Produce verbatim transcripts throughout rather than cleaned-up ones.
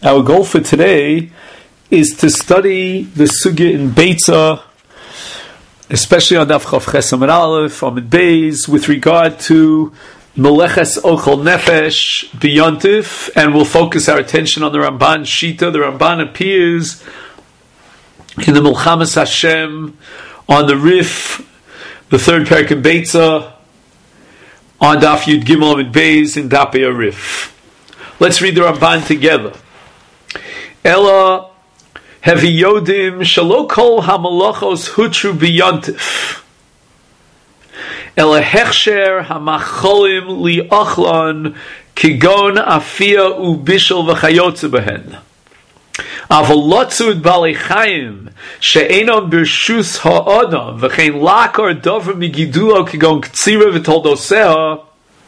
Our goal for today is to study the sugya in Beitza, especially on Daf Chav Ches Amud Aleph, Amud Beis, with regard to Meleches Ochel Nefesh B'Yontif, and we'll focus our attention on the Ramban Shita. The Ramban appears in the Milchamas Hashem on the Rif, the third parak in Beitza, on Daf Yud Gimel Amud Beis in Dapei Rif. Let's read the Ramban together. Ella hevi yodim shelo kol hamalachos hutru b'yontif. Ella hechsher hamacholim li'achlan kigon afia ubishel v'chayotze behen. Avolotzu et balei chayim she'enon b'rshus ha'adam v'chein lakar dover migidulo kigon ktsira v'toldoseha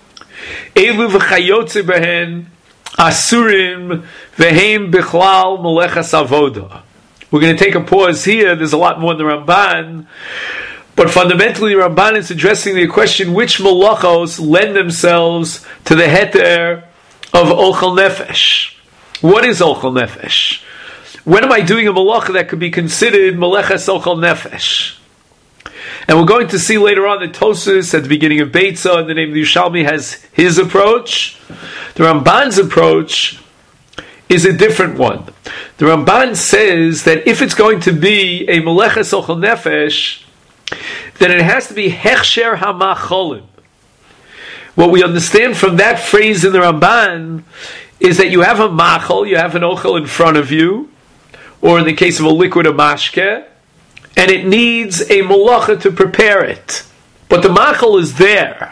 elu v'chayotze behen Asurim vehem bichlal melechas avoda. We're going to take a pause here. There's a lot more in the Ramban, but fundamentally the Ramban is addressing the question which melachos lend themselves to the heter of ochel nefesh. What is ochel nefesh? When am I doing a malacha that could be considered melechas ochel nefesh? And we're going to see later on that Tosfos at the beginning of Beitza, in the name of the Yerushalmi, has his approach. The Ramban's approach is a different one. The Ramban says that if it's going to be a Meleches Ochel Nefesh, then it has to be Hechsher HaMacholim. What we understand from that phrase in the Ramban is that you have a Machol, you have an Ochel in front of you, or in the case of a liquid, a Mashke, and it needs a Malacha to prepare it. But the Machol is there.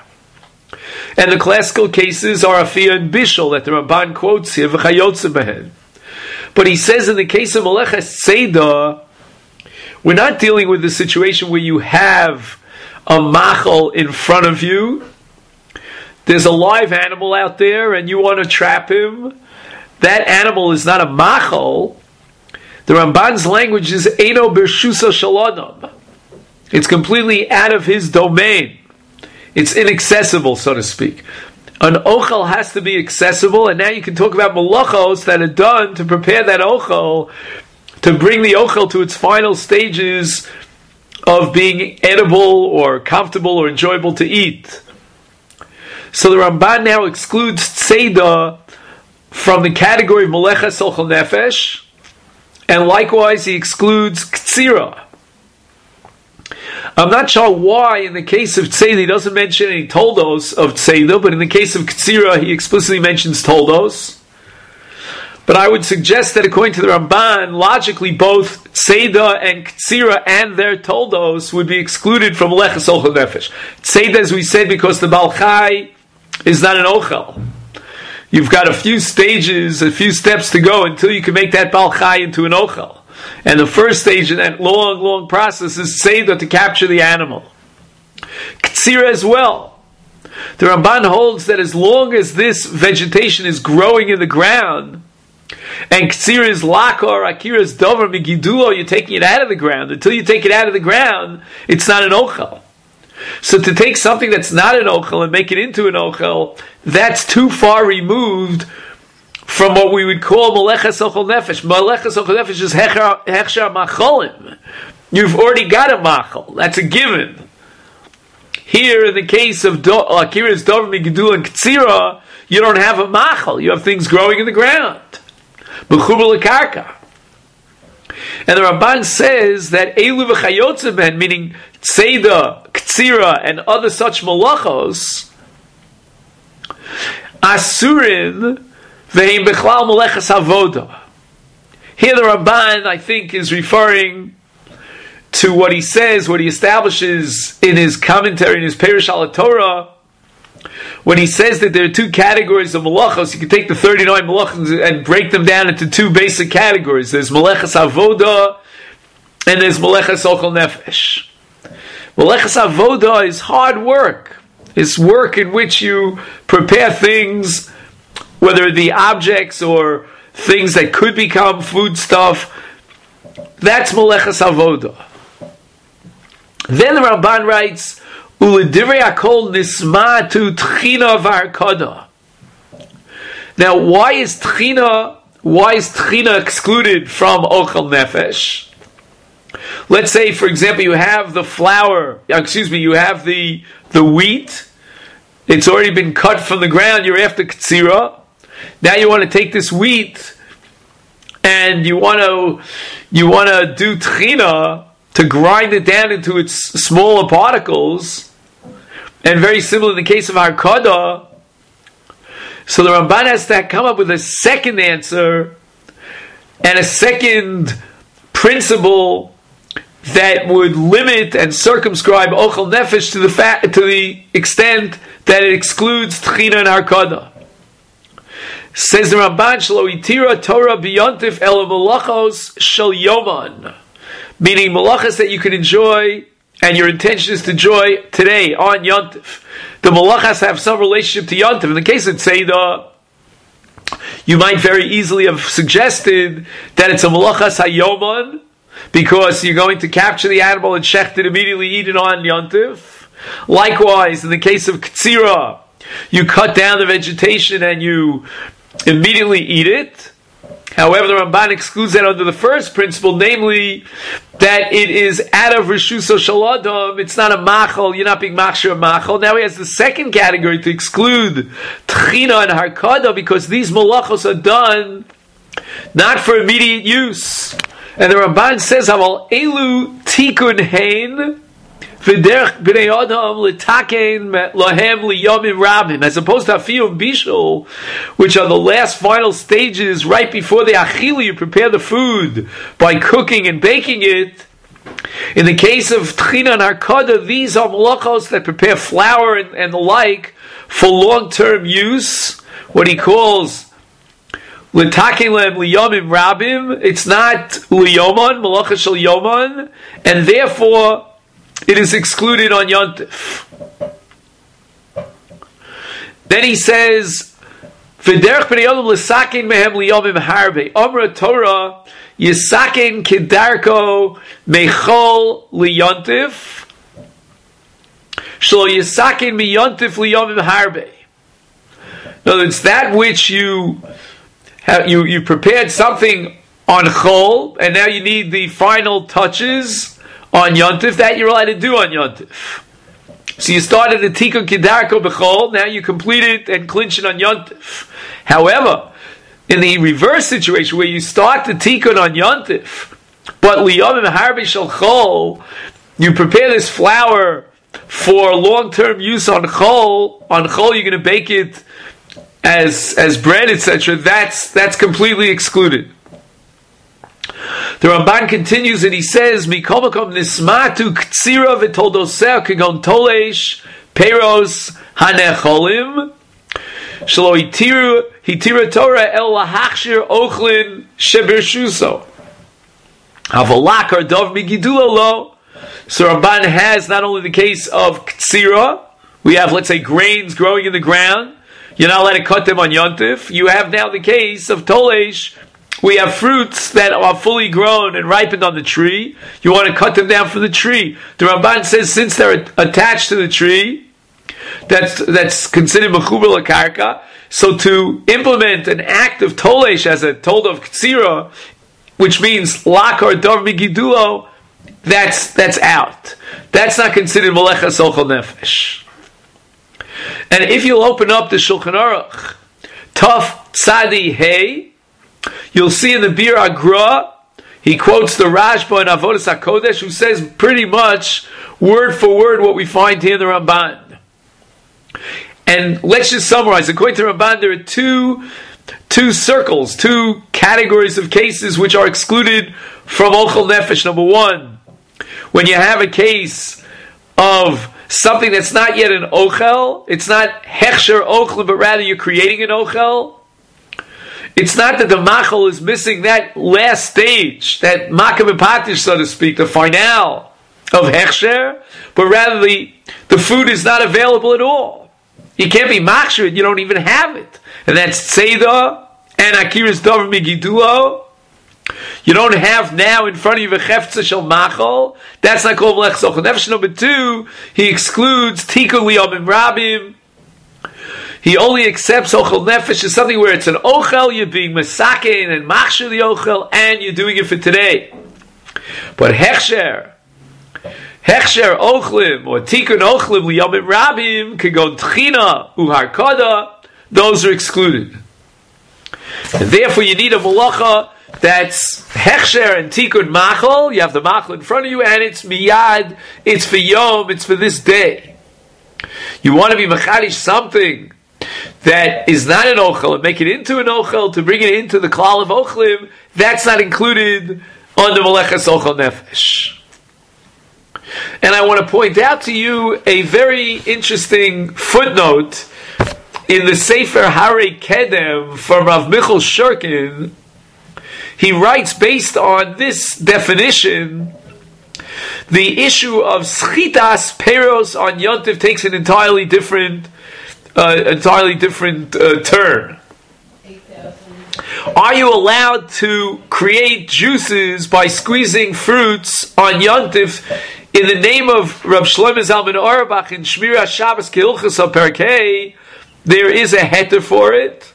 And the classical cases are Afia and Bishel that the Ramban quotes here, V'chayotze behen. But he says in the case of Meleches Seder, we're not dealing with the situation where you have a machal in front of you. There's a live animal out there and you want to trap him. That animal is not a machal. The Ramban's language is Eino Bershusa Shalodam. It's completely out of his domain. It's inaccessible, so to speak. An ochel has to be accessible, and now you can talk about malachos that are done to prepare that ochel, to bring the ochel to its final stages of being edible or comfortable or enjoyable to eat. So the Ramban now excludes tzeda from the category of meleches ochel nefesh, and likewise he excludes ktsira. I'm not sure why in the case of Tzeda he doesn't mention any toldos of Tzeda, but in the case of Ktsira he explicitly mentions toldos. But I would suggest that according to the Ramban, logically both Tzeda and Ktsira and their toldos would be excluded from Meleches Ochel Nefesh. Tzeda, as we said, because the Baal Chai is not an Ochel. You've got a few stages, a few steps to go until you can make that Baal Chai into an Ochel. And the first stage in that long, long process is Seder, to capture the animal. Ktsira as well. The Ramban holds that as long as this vegetation is growing in the ground, and Ktsira is lakor, akira is dover, migidulo, you're taking it out of the ground. Until you take it out of the ground, it's not an ochel. So to take something that's not an ochel and make it into an ochel, that's too far removed from what we would call Meleches Ochel Nefesh. Meleches Ochel Nefesh is Hechsher Macholim. You've already got a Machol. That's a given. Here, in the case of Akiris, Dover, Migidul, and Ktsira, you don't have a Machol. You have things growing in the ground. B'chubel L'karka. And the Ramban says that Elu V'chayotze ben, meaning Tzeda, Ktsira, and other such Malachos, Asurin, Ve'im Bichlal Meleches Avoda. Here the Ramban, I think, is referring to what he says, what he establishes in his commentary, in his Perush al Torah, when he says that there are two categories of Melachos. You can take the thirty-nine Melachos and break them down into two basic categories. There's Meleches Avoda and there's Meleches Ochel Nefesh. Meleches Avoda is hard work. It's work in which you prepare things, whether the objects or things that could become food stuff. That's Meleches Avoda. Then the Ramban writes, U'ledivrei hakol nismatu tchina v'harkada. Now, why is tchina why is Tchina excluded from Ochel Nefesh? Let's say, for example, you have the flour, excuse me, you have the the wheat. It's already been cut from the ground. You're after Ktsira. Now you want to take this wheat and you want to you want to do Tchina to grind it down into its smaller particles. And very similar in the case of Harkada. So the Ramban has to come up with a second answer and a second principle that would limit and circumscribe Ochel Nefesh to the fa- to the extent that it excludes Tchina and Harkada. Says the Ramban, Shelo itira Torah biyontif el malachos shel yoman, meaning malachas that you can enjoy and your intention is to enjoy today on Yontif. The malachas have some relationship to Yontif. In the case of Tzeidah, you might very easily have suggested that it's a malachas hayoman, because you're going to capture the animal and shecht it, immediately eat it on Yontif. Likewise, in the case of Ktsira, you cut down the vegetation and you immediately eat it. However, the Ramban excludes that under the first principle, namely that it is out of Rishuso Shaladam. It's not a machal. You're not being machshir a machal. Now he has the second category to exclude Tchina and Harkada, because these malachos are done not for immediate use. And the Ramban says, "Aval elu tikun hein v'derech b'nei adam l'taken lahem liyomim rabim," as opposed to afiyu and bishul, which are the last final stages right before the achila. You prepare the food by cooking and baking it. In the case of Tchina and Harkada, these are malachos that prepare flour and, and the like for long-term use. What he calls L'taken lehem liyomim rabim. It's not liyoman, malacha shel yoman, and therefore it is excluded on Yontif. Then he says, "V'derech b'nei adam l'saken mehem liyomim harbe." Amra Torah yisaken kedarko mechol liyontif shlo yisaken miyontif liyomim harbe. In other words, that which you have, you you prepared something on chol, and now you need the final touches on Yontif, that you're allowed to do on Yontif. So you started the Tikkun Kedarko B'chol, now you complete it and clinch it on Yontif. However, in the reverse situation where you start the Tikkun on Yontif, but Liyomim Harbe Shel Chol, you prepare this flour for long-term use on Chol. On Chol you're going to bake it as as bread, et cetera. That's that's completely excluded. The Ramban continues and he says, "Mikol makom nismatu ktsira v'toldoseh kegon tolesh peros hanecholim shelo hitiru hitira Torah el lahachshir ochlin shebershuso havolakar dov migidulo lo." So Ramban has not only the case of ktsira, we have, let's say, grains growing in the ground. You're not allowed to cut them on Yontif. You have now the case of tolesh. We have fruits that are fully grown and ripened on the tree. You want to cut them down from the tree. The Ramban says, since they're attached to the tree, that's that's considered mechuber l'karka. So to implement an act of tolesh as a told of ktsira, which means lakar dov migidulo, that's that's out. That's not considered melecha sochel nefesh. And if you'll open up the Shulchan Aruch, Taf Tzadi Hey, you'll see in the Bir Agra, he quotes the Rashba in Avodas HaKodesh, who says pretty much word for word what we find here in the Ramban. And let's just summarize. According to Ramban, there are two, two circles, two categories of cases which are excluded from Ochel Nefesh. Number one, when you have a case of something that's not yet an ochel, it's not hechsher ochel, but rather you're creating an ochel. It's not that the machal is missing that last stage, that makam epatish, so to speak, the finale of hechsher, but rather the, the food is not available at all. You can't be machsher, you don't even have it. And that's tzeidah and akiris dover migidulo. You don't have now in front of you a chefza shel machal. That's not called melech sochel nefesh. Number two, he excludes tikkun liyomim rabim. he only accepts ochel nefesh as something where it's an ochel, you're being mesakein and machshir the ochel, and you're doing it for today. But hechsher, hechsher ochlim, or tikun ochlim liyamim rabim, kegon tchina uharkada, those are excluded. And therefore you need a malacha that's hechsher and tikun machol. You have the machol in front of you, and it's miyad, it's for yom, it's for this day. You want to be machadish something that is not an ochel and make it into an ochel, to bring it into the klal of ochlim, that's not included on the meleches ochel nefesh. And I want to point out to you a very interesting footnote in the Sefer Harei Kedem from Rav Michal Shurkin. He writes, based on this definition, the issue of schitas peros on Yontif takes an entirely different, uh, entirely different uh, turn. Are you allowed to create juices by squeezing fruits on Yontif in the name of Rav Shlomo Zalman Auerbach in Shmiras Shabbos Kehilchos HaPerkei? There is a heter for it,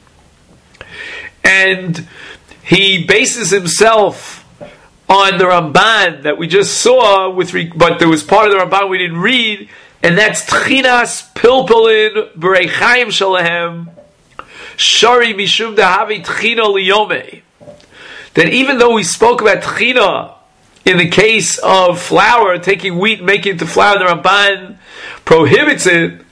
and he bases himself on the Ramban that we just saw, with, re- but there was part of the Ramban we didn't read, and that's Tchinas Pilpulin B'rei Chaim Shalahem Shari Mishum Dahavi Tchina Liyome. That even though we spoke about Tchina in the case of flour, taking wheat and making it into flour, the Ramban prohibits it.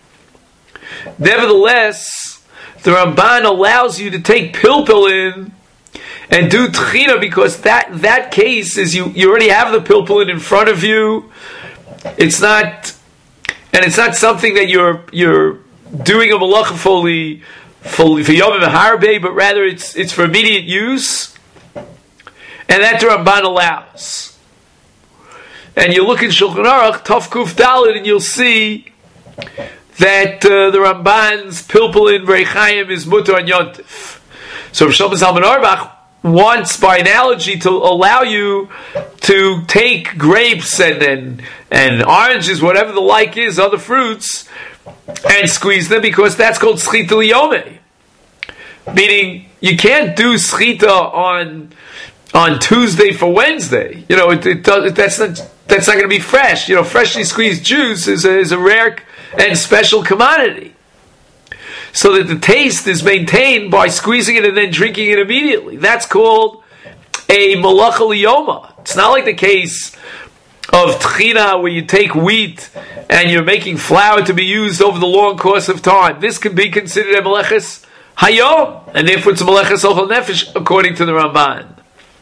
Nevertheless, the Ramban allows you to take pilpulin and do tchina, because that, that case is you, you already have the pilpulin in front of you. It's not, and it's not something that you're you're doing a malacha fully fully for yom harbe, but rather it's it's for immediate use, and that the Ramban allows. And you look in Shulchan Aruch Tov Kuf Daled, and you'll see that uh, the Ramban's pilpulin B'rei Chaim is mutar on Yontif. So Rav Shlomo Zalman Auerbach wants, by analogy, to allow you to take grapes and, and and oranges, whatever the like is, other fruits, and squeeze them, because that's called schita liyome. Meaning, you can't do schita on on Tuesday for Wednesday. You know, it, it does, that's not that's not going to be fresh. You know, freshly squeezed juice is a, is a rare and special commodity, so that the taste is maintained by squeezing it and then drinking it immediately. That's called a malacha liyoma. It's not like the case of tchina, where you take wheat and you're making flour to be used over the long course of time. This can be considered a maleches hayom, and therefore it's a maleches ochel nefesh, according to the Ramban.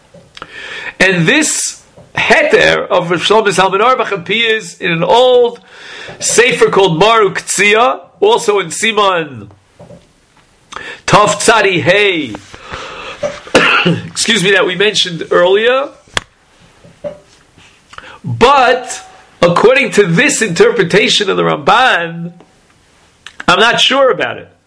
And this heter of Rav Shlomo Zalman Auerbach appears in an old sefer called Maru Ktsiya, also in Siman Tov Tzadi Hey, excuse me, that we mentioned earlier. But according to this interpretation of the Ramban, I'm not sure about it.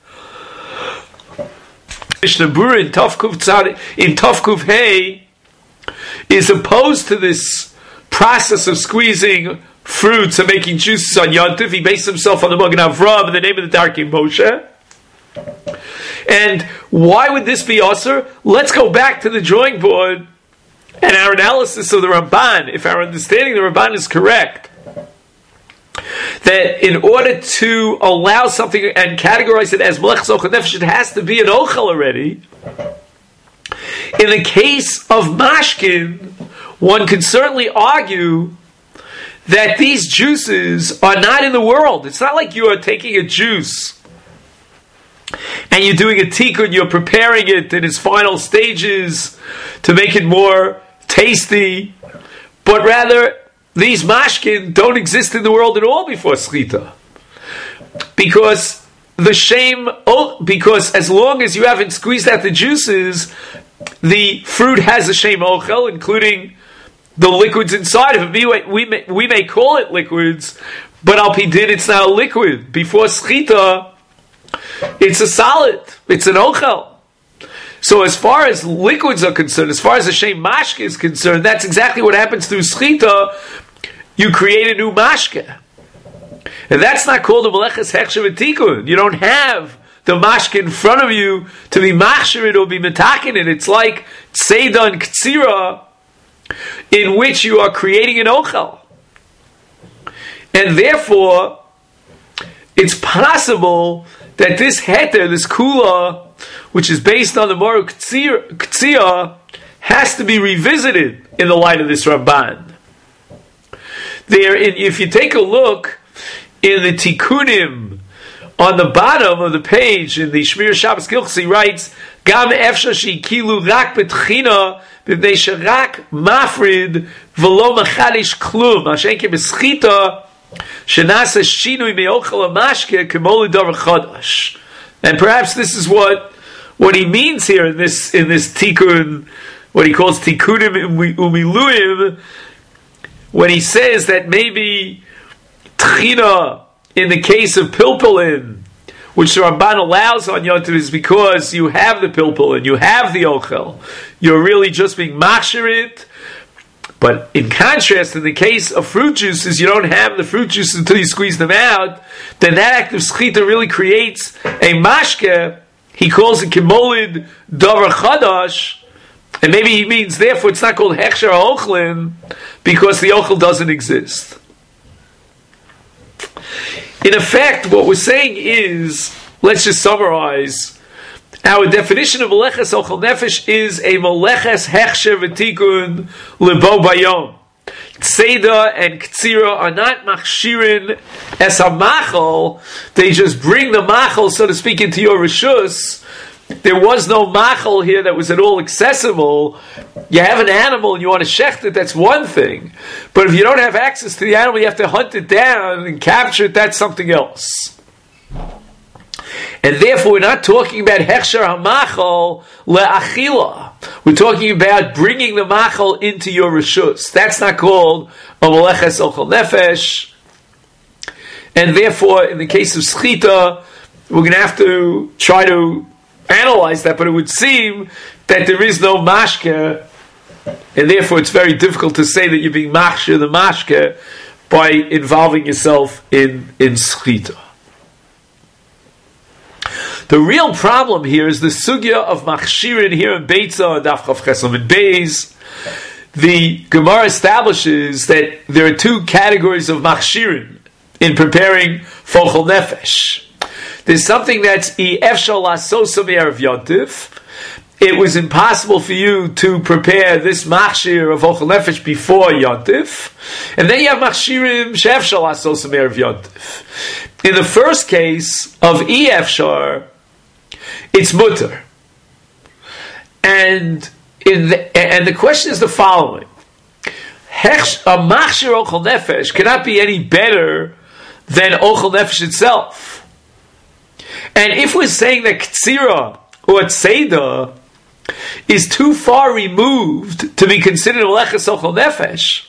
Mishnah Berurah in Tov Kuf Tzadi, in Tov Kuf Hey, is opposed to this process of squeezing fruits and making juices on Yontif. He based himself on the Magen Avraham in the name of the Darkei Moshe. And why would this be Asur? Let's go back to the drawing board and our analysis of the Ramban. If our understanding of the Ramban is correct, that in order to allow something and categorize it as Meleches Ochel Nefesh, it has to be an Ochel already. In the case of mashkin, one can certainly argue that these juices are not in the world. It's not like you are taking a juice and you're doing a tikkun, you're preparing it in its final stages to make it more tasty, but rather these mashkin don't exist in the world at all before schita. Because the shame, because as long as you haven't squeezed out the juices, the fruit has a shame ochel, including the liquids inside of it. We may, we may call it liquids, but al pi din it's not a liquid. Before schita, it's a solid. It's an ochel. So as far as liquids are concerned, as far as the shem mashke is concerned, that's exactly what happens through schita. You create a new mashke. And that's not called a meleches hechsher v'tikun. You don't have the mashke in front of you to be machshir it or be metakin it. It's like tzeidah and ktsira, in which you are creating an ochel. And therefore, it's possible that this heter, this kula, which is based on the moru ktsira, has to be revisited in the light of this Ramban. There, if you take a look in the Tikkunim on the bottom of the page in the Shmir Shabbos Gilchos, he writes, "Gam efshar shekilu rak betchina b'nei sherak mafrid v'lo machadish klum ashenke b'schita shenasa shinui me'ochel hamashke k'mo l'davar chadash." And perhaps this is what what he means here in this in this tikkun, what he calls tikkunim umiluim, when he says that maybe tchina in the case of pilpulin, which the Ramban allows on Yom Tov, is because you have the pilpulin, you have the ochel, you're really just being machshirit. But in contrast, in the case of fruit juices, you don't have the fruit juices until you squeeze them out. Then that act of schita really creates a mashke. He calls it kimolid davar chadash. And maybe he means, therefore, it's not called hechsher ochlin, because the ochel doesn't exist. In effect, what we're saying is, let's just summarize, our definition of meleches ochel nefesh is a meleches hechsher v'tikun lebo bayom. Tzeidah and ktsira are not machshirin es hamachal, they just bring the machal, so to speak, into your rishus. There was no machal here that was at all accessible. You have an animal and you want to shecht it, that's one thing. But if you don't have access to the animal, you have to hunt it down and capture it, that's something else. And therefore, we're not talking about hechsher hamachal le'achila. We're talking about bringing the machal into your rishus. That's not called a meleches ochel nefesh. And therefore, in the case of schita, we're going to have to try to analyze that, but it would seem that there is no mashke, and therefore it's very difficult to say that you're being machshir the mashke by involving yourself in, in schita. The real problem here is the sugya of machshirin here in Beitza, Daf Chav Chesam and Beis. The Gemara establishes that there are two categories of machshirin in preparing for ochel nefesh. There's something that's efshal lasosa me'erev yontif. It was impossible for you to prepare this machshir of ochel nefesh before yontif, and then you have machshirim she'efshal lasosa me'erev yontif. In the first case of efshar, it's mutter, and in the, and the question is the following: a machshir ochel nefesh cannot be any better than ochel nefesh itself. And if we're saying that ktsira or tzeidah is too far removed to be considered meleches ochel nefesh,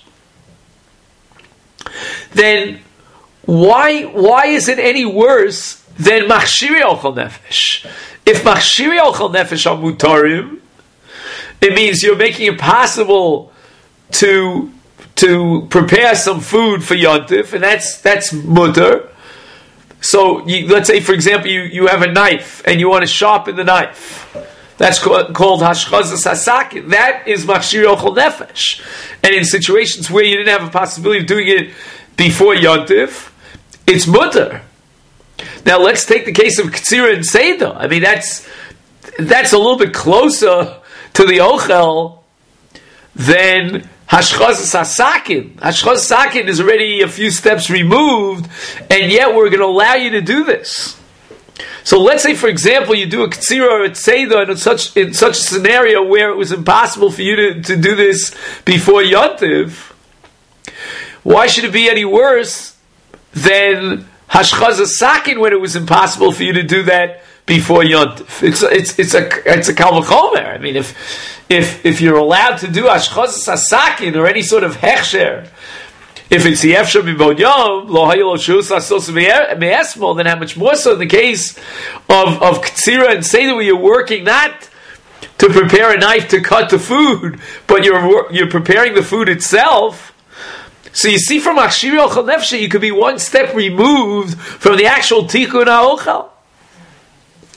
then why why is it any worse than machshiri ochel nefesh? If machshiri ochel nefesh are mutarim, it means you're making it possible to to prepare some food for yontif, and that's that's mutar. So you, let's say, for example, you, you have a knife and you want to sharpen the knife. That's called, called hashchazas hasakin. That is machshir ochel nefesh. And in situations where you didn't have a possibility of doing it before yontif, it's mutar. Now let's take the case of ktsira and seidah. I mean, that's that's a little bit closer to the ochel than hashchazas hasakin. Hashchazas hasakin is already a few steps removed, and yet we're going to allow you to do this. So let's say, for example, you do a ktsira or a tzeidah in such in such a scenario where it was impossible for you to, to do this before yontiv. Why should it be any worse than hashchazas hasakin when it was impossible for you to do that before yontif? It's it's it's a it's a kal v'chomer. I mean, if If if you're allowed to do hashchazas hasakin or any sort of hechsher, if it's the efshar b'mod yom lo haylo shus asos me'esmol, then how much more so in the case of of ktsira and seidah, where you're working not to prepare a knife to cut the food, but you're you're preparing the food itself. So you see, from machshir ochel nefesh, you could be one step removed from the actual tikkun ha'ochel.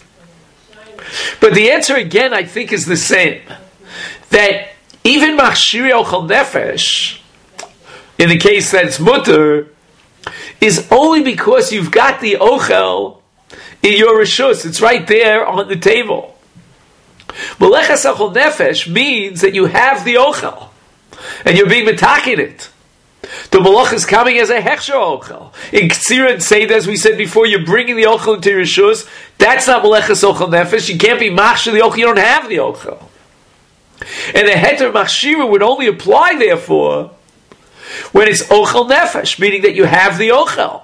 But the answer again, I think, is the same. That even machshiri ochel nefesh, in the case that it's mutter, is only because you've got the ochel in your rishus. It's right there on the table. Meleches ochel nefesh means that you have the ochel, and you're being metakin it. The malach is coming as a hechsher ochel. In Ktsira and Seder, as we said before, you're bringing the ochel into your rishus. That's not meleches ochel nefesh. You can't be machshir the ochel. You don't have the ochel. And the heter machshira would only apply, therefore, when it's ochel nefesh, meaning that you have the ochel.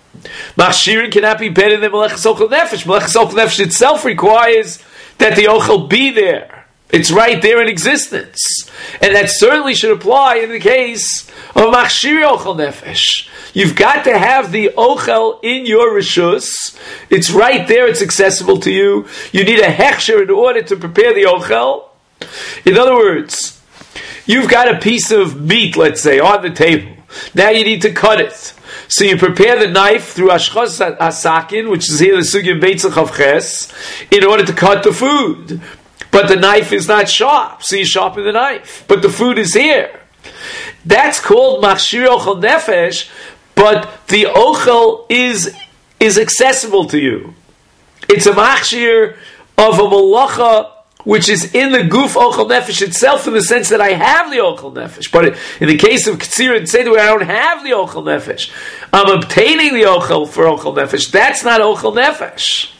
Machshirin cannot be better than meleches ochel nefesh. Meleches ochel nefesh itself requires that the ochel be there. It's right there in existence. And that certainly should apply in the case of machshiri ochel nefesh. You've got to have the ochel in your rishus. It's right there, it's accessible to you. You need a hechsher in order to prepare the ochel. In other words, you've got a piece of meat, let's say, on the table. Now you need to cut it. So you prepare the knife through Ashchos Hasakin, which is here the Sugya Beitzah Chavches, in order to cut the food. But the knife is not sharp, so you sharpen the knife. But the food is here. That's called Machshir Ochel Nefesh, but the Ochel is, is accessible to you. It's a Machshir of a Malacha which is in the Guf Ochel Nefesh itself, in the sense that I have the Ochel Nefesh. But in the case of Ktsira and Seder, where I don't have the Ochel Nefesh, I'm obtaining the Ochel for Ochel Nefesh. That's not Ochel Nefesh.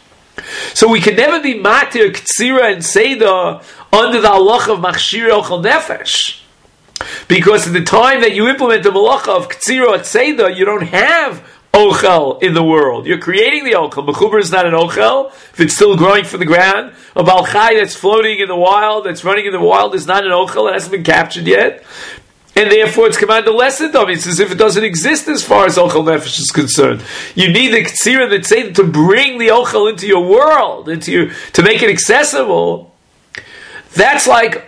So we can never be Matir Ktsira and Seder under the halacha of Machshir Ochel Nefesh. Because at the time that you implement the malacha of Ktsira and Seder, you don't have Ochel in the world. You're creating the Ochel. Mechuber is not an Ochel if it's still growing from the ground. A Balchai that's floating in the wild, that's running in the wild, is not an Ochel. It hasn't been captured yet. And therefore it's commanded lesson of it. It's as if it doesn't exist as far as Ochel Nefesh is concerned. You need the Ktsira and the Seder to bring the Ochel into your world, into your, to make it accessible. That's like,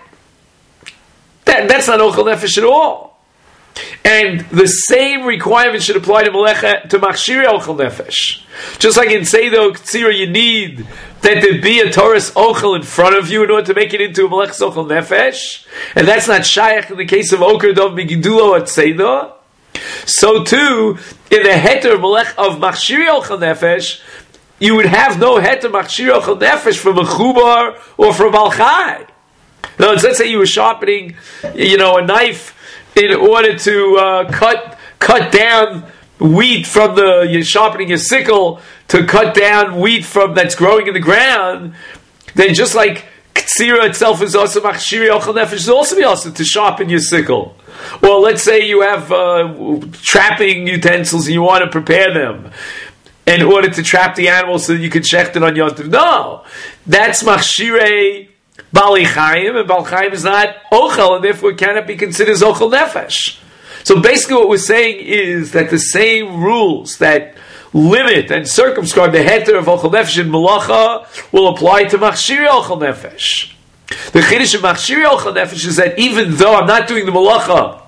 that, that's not Ochel Nefesh at all. And the same requirement should apply to Melecha, to Machshiri Ochel Nefesh. Just like in Seder Ktsira, you need that there be a Taurus Ochel in front of you in order to make it into a Melecha Ochel Nefesh. And that's not Shayach in the case of Oker Dov Migidulo at Seder. So too, in the Heter Melech of Machshiri Ochel Nefesh, you would have no Heter Machshiri Ochel Nefesh from a Chubar or from Balchai. In other words, let's say you were sharpening, you know, a knife in order to uh, cut cut down wheat from the, you're sharpening your sickle to cut down wheat from that's growing in the ground, then just like Ktsira itself is also Machshiri Ochel Nefesh, is also be also to sharpen your sickle. Or let's say you have uh, trapping utensils and you want to prepare them in order to trap the animal so that you can shecht it on Yom Tov. No, that's Machshirei Bali Chaim, and Bali Chaim is not Ochel, and therefore it cannot be considered as Ochel Nefesh. So basically what we're saying is that the same rules that limit and circumscribe the heter of Ochel Nefesh in Malacha will apply to Machshiri Ochel Nefesh. The Chiddush of Machshiri Ochel Nefesh is that even though I'm not doing the Malacha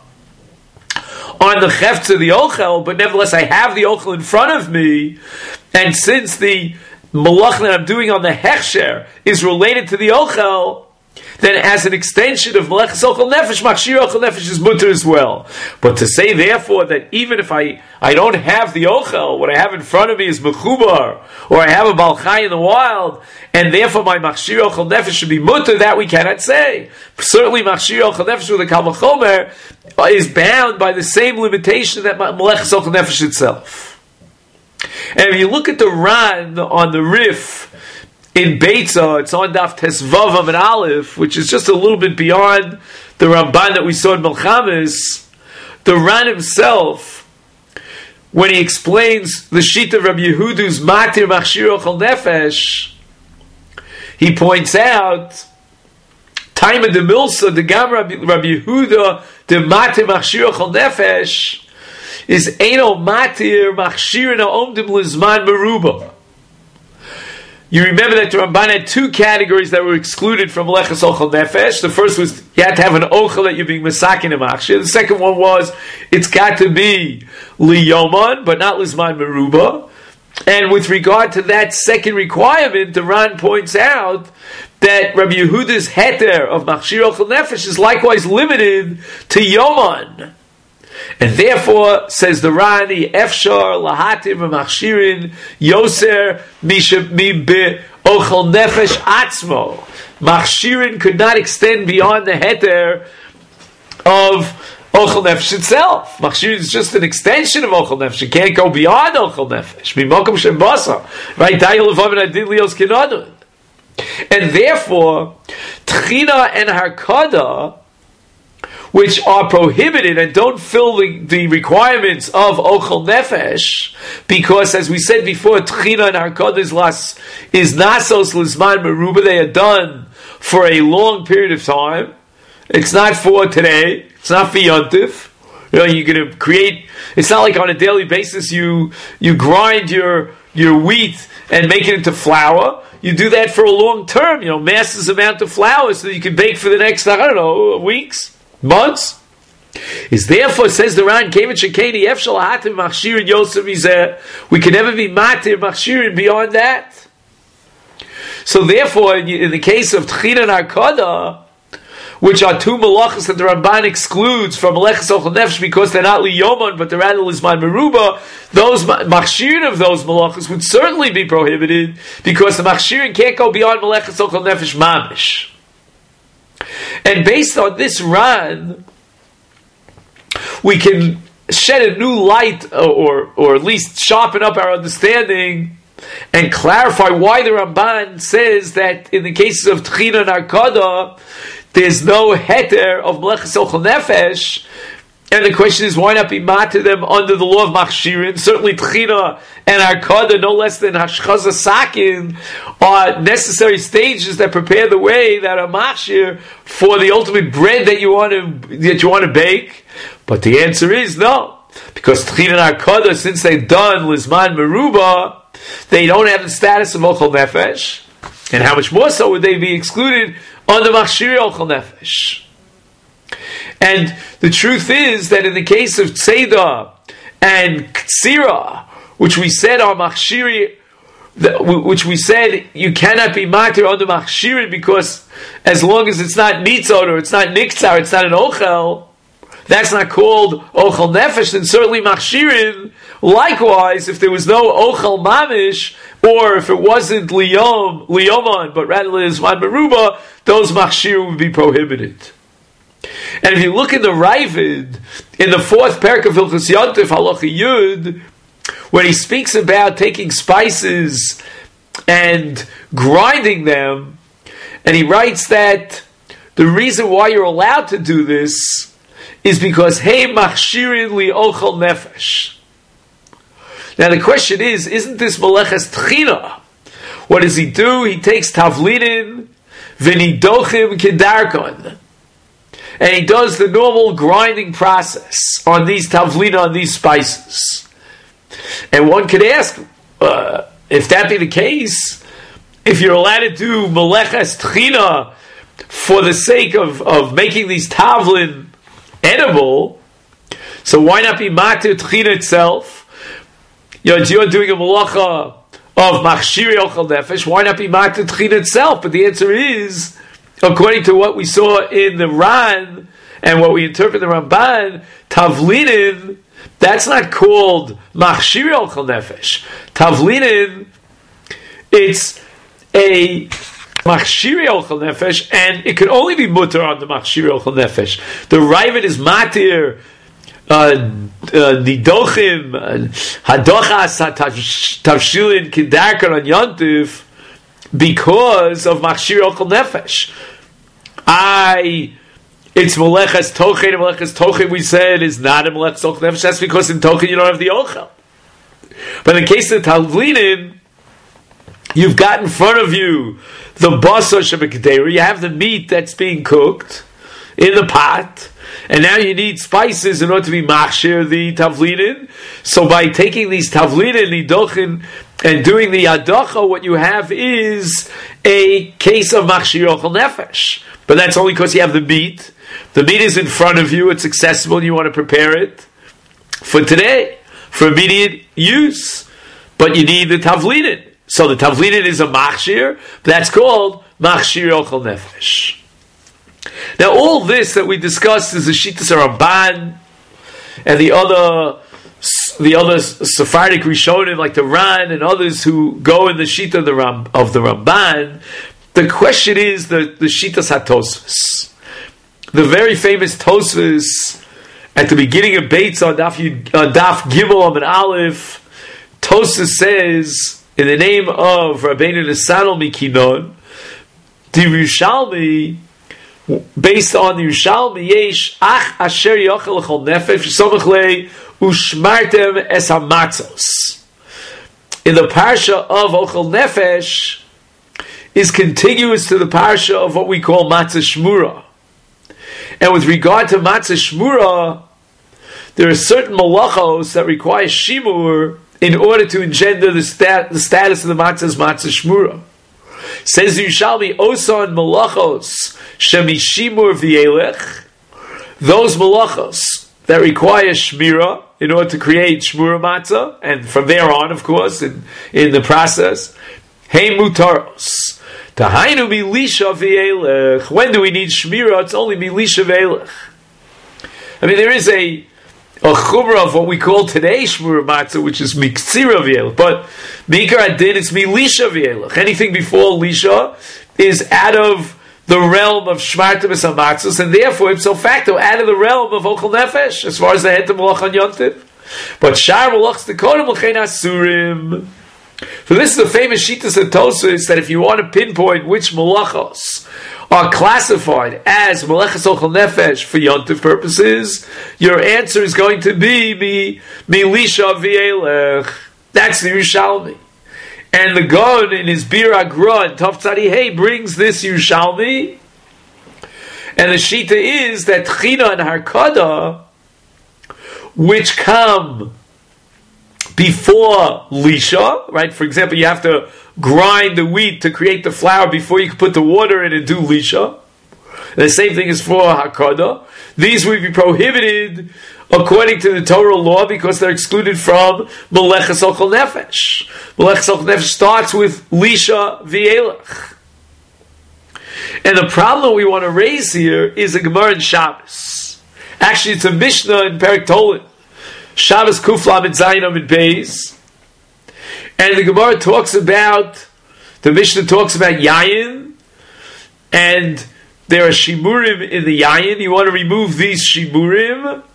on the Chefetz of the Ochel, but nevertheless I have the Ochel in front of me, and since the Malach that I'm doing on the Hechsher is related to the Ochel, then as an extension of Meleches Ochel Nefesh, Machshir Ochel Nefesh is mutter as well. But to say therefore that even if I, I don't have the Ochel, what I have in front of me is Mechubar, or I have a Balchai in the wild, and therefore my Machshir Ochel Nefesh should be mutter, that we cannot say. Certainly Machshir Ochel Nefesh with the Kal Vachomer is bound by the same limitation that Meleches Ochel Nefesh itself. And if you look at the Ran on the Rif in Beitzah, it's on Daf Tesvav and Aleph, which is just a little bit beyond the Ramban that we saw in Melchames. The Ran himself, when he explains the Shita of Rabbi Yehuda's Matir Machshir Ochel Nefesh, he points out Taima de Milsa, the Gam Rabbi Yehuda, the Matir Machshir Ochel Nefesh, is Eino Matir Machshir Omdim Lizman Meruba. You remember that the Ramban had two categories that were excluded from Meleches Ochel Nefesh. The first was you had to have an Ochel that you're being Mesakin and Machshir. The second one was it's got to be Liyoman, but not Lizman Meruba. And with regard to that second requirement, the Ran points out that Rabbi Yehuda's heter of Machshir Ochel Nefesh is likewise limited to Yoman. And therefore, says the Rani, Efshar lahatim v'machshirin yoser mi be ochel nefesh atzmo. Machshirin could not extend beyond the heter of ochel nefesh itself. Machshirin is just an extension of ochel nefesh. It can't go beyond ochel nefesh. Mimokum shem basa. Right? Dayil levavin adid lios kinadun. And therefore, Tchina and Harkada, which are prohibited and don't fill the, the requirements of Ochel Nefesh, because as we said before, Tchina and Harkada is, las, is Nasos Lizman Meruba, they are done for a long period of time. It's not for today, it's not for Yontif. You know, you're going to create, it's not like on a daily basis you you grind your your wheat and make it into flour. You do that for a long term, you know, massive amount of flour so that you can bake for the next, I don't know, weeks, months. Is therefore, says the Ran, Kevin Shekeni, Efshal Hatim Machshirin Yosef Mizeh, we can never be Matir Machshirin beyond that. So therefore, in the case of Tchina and Arkada, which are two malachas that the Ramban excludes from Melechas Ochel Nefesh because they're not liyoman, but they're rather lizman meruba, those machshirin of those malachas would certainly be prohibited because the machshirin can't go beyond Melechas Ochel Nefesh mamish. And based on this Ran, we can shed a new light, or or at least sharpen up our understanding and clarify why the Ramban says that in the cases of Tchina and Arkada, there's no heter of Melechas Ochel Nefesh, and the question is, why not be matir them under the law of Machshirin? Certainly Tchina and Arkada, no less than Hashchaza Sakin, are necessary stages that prepare the way that are Machshir for the ultimate bread that you want to that you want to bake. But the answer is no, because Tchina and Arkada, since they've done Lizman Meruba, they don't have the status of Ochel Nefesh, and how much more so would they be excluded under Machshir Ochel Nefesh? And the truth is that in the case of Tzeda and Ktsira, which we said are Machshiri, which we said you cannot be Matir under Machshiri because as long as it's not Nitzot or it's not Niktzar, it's not an Ochel, that's not called Ochel Nefesh, then certainly Machshirin, likewise, if there was no Ochel Mamish, or if it wasn't Liyom, Liyoman, but rather Lizman Meruba, those Machshirin would be prohibited. And if you look in the Ravid, in the fourth parak of Hilchos Yontif, Halacha Yud, when he speaks about taking spices and grinding them, and he writes that the reason why you're allowed to do this is because hey machshirin li ochel nefesh. Now the question is, isn't this Melechas Tchina? What does he do? He takes tavlinin v'nidochim kedarkon, and he does the normal grinding process on these tavlina, on these spices. And one could ask, uh, if that be the case, if you're allowed to do Melechas Tchina for the sake of, of making these tavlin edible, so why not be Matir Tchina itself? You know, you're doing a malacha of Machshiri Ochel Nefesh, why not be Matir Tchina itself? But the answer is, according to what we saw in the Ran and what we interpret in the Ramban, Tavlinin, that's not called Machshiri Ochel Nefesh. Tavlinin, it's a Machshiri Ochel Nefesh, and it can only be mutter on the Machshiri Ochel Nefesh. The Ravid is Matir Nidochim, Hadochas, Tavshilin, Kedarkar on Yontif, because of Machshir Ochel Nefesh. I, it's Melechas Tochen, and Melechas Tochen we said is not a Melechas Ochel Nefesh. That's because in Tochen you don't have the Ochel. But in the case of Tavlinin, you've got in front of you the Basar Shebekdera, you have the meat that's being cooked in the pot, and now you need spices in order to be Machshir the Tavlinin. So by taking these Tavlinin, Nidochen, and doing the Adacha, what you have is a case of Machshir Ochel Nefesh. But that's only because you have the meat. The meat is in front of you, it's accessible, and you want to prepare it for today, for immediate use. but you need the tavlinin. So the tavlinin is a machshir, but that's called machshir ochel nefesh. Now all this that we discussed is the Shittas Ramban and the other the other Sephardic Rishonim like the Ran and others who go in the Shita of the, Ram, of the Ramban. The question is the, the Shittas HaTosfos. The very famous Tosfos at the beginning of Beitz on Daf, on Daf Gimel and Aleph, Tosfos says, in the name of Rabbeinu Nesanel Mikinon, the Yerushalmi, based on the Yerushalmi, Yesh Ach Asher Yochel L'chol Nefesh Somach Le Ushmartem Es HaMatzos. In the parsha of Ochel Nefesh is contiguous to the parsha of what we call Matzah Shmura. And with regard to Matzah Shmura, there are certain malachos that require shimur in order to engender the, stat, the status of the matzah as Matzah Shmura. Says Yerushalmi, Osan malachos shemishimur v'yelech, those malachos that require shmira in order to create shmura matzah, and from there on, of course, in, in the process, hey mutaros. Tahainu milisha v'yelech. When do we need shmira? It's only milisha v'yelech. I mean, there is a a chumrah of what we call today shmura matzah, which is miktsira v'yelech. But mikar adin, it's milisha v'yelech. Anything before lisha is out of the realm of shmartem es hamatzos, and therefore, ipso facto, out of the realm of ochel nefesh, as far as the heter malach on yontiv. But shar malachs dekodim l'chein asurim. So this is the famous Shittas of Tosfos that if you want to pinpoint which malachos are classified as malachas ochel nefesh for yontiv purposes, your answer is going to be mi milisha v'yelech. That's the Yerushalmi. And the Gon in his Bir Agra and Tov Tzadi Hey brings this Yerushalmi, and the Shita is that Tchina and Harkada, which come before Lisha, right? For example, you have to grind the wheat to create the flour before you can put the water in and do Lisha. And the same thing is for Hakada. These would be prohibited according to the Torah law because they're excluded from Meleches Ochel Nefesh. Meleches Ochel Nefesh starts with Lisha V'yelech. And the problem we want to raise here is a Gemara in Shabbos. Actually, it's a Mishnah in Perek Tolin. Shabbos Kuf Lamed Zayin Amid Beis. And the Gemara talks about, the Mishnah talks about Yayin, and there are Shimurim in the Yayin. You want to remove these Shimurim,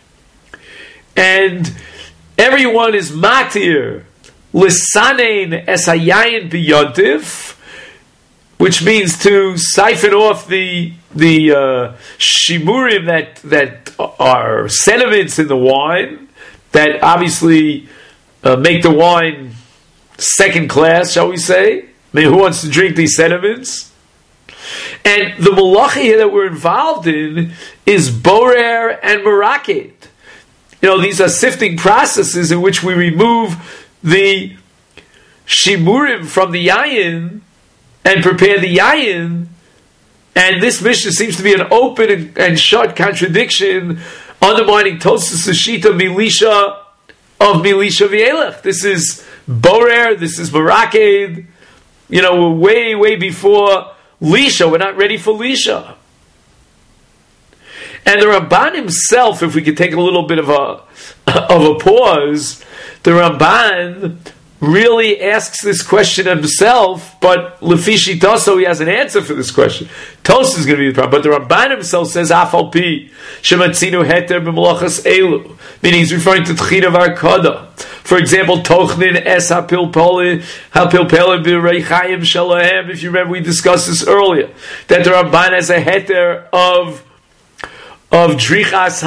and everyone is Matir Lisanein Es HaYayin B'Yontif, which means to siphon off the the uh, Shimurim that, that are sediments in the wine, that obviously uh, make the wine second class, shall we say? I mean, who wants to drink these sediments? And the malacha here that we're involved in is borer and meraked. You know, these are sifting processes in which we remove the shimurim from the yayin and prepare the yayin. And this Mishnah seems to be an open and shut contradiction, undermining Tosfos Shita Milisha of Milisha V'yelech. This is borer, this is meraked. You know, we're way, way before Lisha. We're not ready for Lisha. And the Ramban himself, if we could take a little bit of a of a pause, the Ramban really asks this question himself, but Lefi Shitaso, he has an answer for this question. Tos is going to be the problem, but the Ramban himself says Afal Pi Shematzinu Heter B'Malachas Elu, meaning he's referring to Tchina Varkada. For example, Tochnin Es Hapilpolin Hapilpelin B'Reichayim Shalahem. If you remember, we discussed this earlier, that the Ramban has a Heter of of Drichas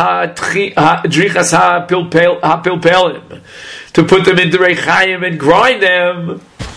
HaPilpelim, to put them into Reichayim and grind them.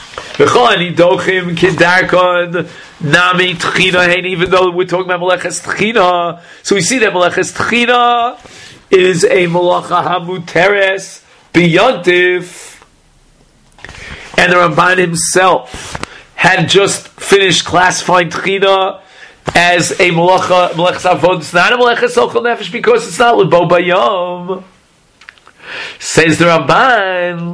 And even though we're talking about Meleches Tchina, so we see that Meleches Tchina is a Melacha HaMuteres B'Yontif, and the Ramban himself had just finished classifying Tchina as a Melacha Meleches Avod. It's not a Meleches Ochel Nefesh because it's not L'bo Bayom. Says the Ramban,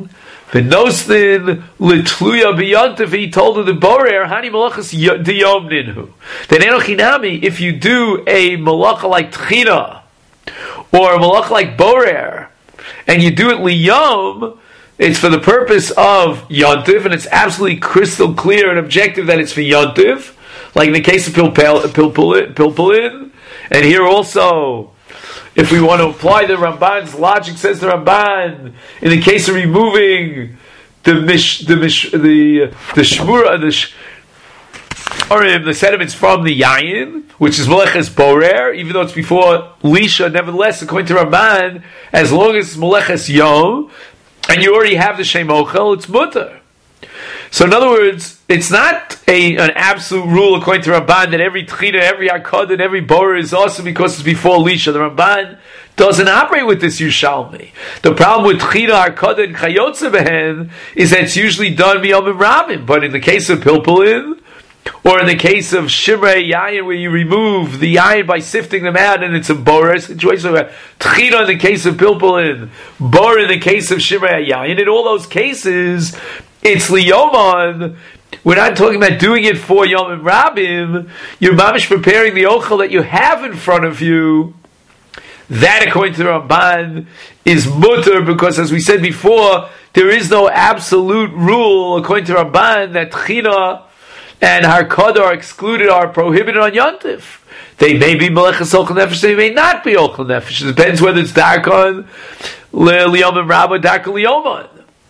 V'nosnin l'tluya b'yontif, he told her the borer, hani malachas diyom ninhu. Then enochinami, if you do a malacha like tchina, or a malacha like borer, and you do it liyom, it's for the purpose of yontif, and it's absolutely crystal clear and objective that it's for yontif, like in the case of pilpulin, pilpulin, pilpulin. And here also, if we want to apply the Ramban's logic, says the Ramban, in the case of removing the mish, the mish, the the shmura, the sh, or the sediments from the yayin, which is meleches borer, even though it's before lisha, nevertheless, according to Ramban, as long as it's meleches yom, and you already have the shem ochel, it's mutter. So in other words, it's not a, an absolute rule according to Ramban that every tchina, every akad, and every borer is awesome because it's before lisha. The Ramban doesn't operate with this Yerushalmi. The problem with tchina, akad, and chayotze behen is that it's usually done biyomim rabim. But in the case of pilpulin, or in the case of shimrei yayin, where you remove the yayin by sifting them out, and it's a borer situation. Tchina in the case of pilpulin, borer in the case of shimrei yayin. In all those cases, it's liyomon. We're not talking about doing it for Yom and Rabim. You're mamish preparing the ochel that you have in front of you. That, according to the Ramban, is mutter, because as we said before, there is no absolute rule, according to Ramban, that tchina and harkada are excluded, are prohibited on yontif. They may be meleches ochel nefesh, they may not be ochel nefesh. It depends whether it's darkon liyom and Rabba, darkon liyomon.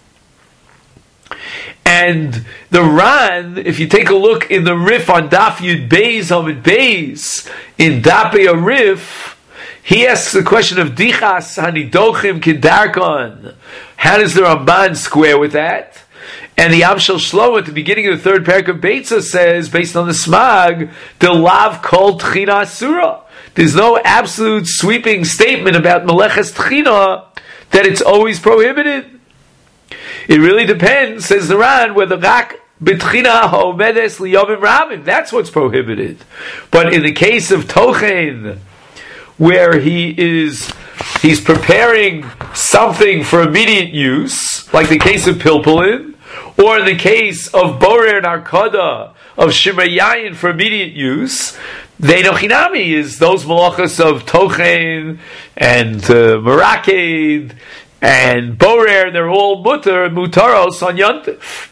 And the Ran, if you take a look in the Rif on Daf Yud Beis, Hamid Beis, in Dapei Rif, he asks the question of Dichas Hanidochim Kedarkon. How does the Ramban square with that? And the Amshel Shlomo at the beginning of the third parak of Beitza says, based on the Smag, the Lav Kol Tchina Asura. There's no absolute sweeping statement about Meleches Tchina that it's always prohibited. It really depends, says the Ran, whether rak b'tchina ha'omedes liyomim rabim, that's what's prohibited. But in the case of tochen, where he is, he's preparing something for immediate use, like the case of pilpulin, or in the case of borer and arkada, of shimrei yayin for immediate use, the enochinami is those malachas of tochen and uh, meraked, and borer, they're all mutter, mutaros on yontif.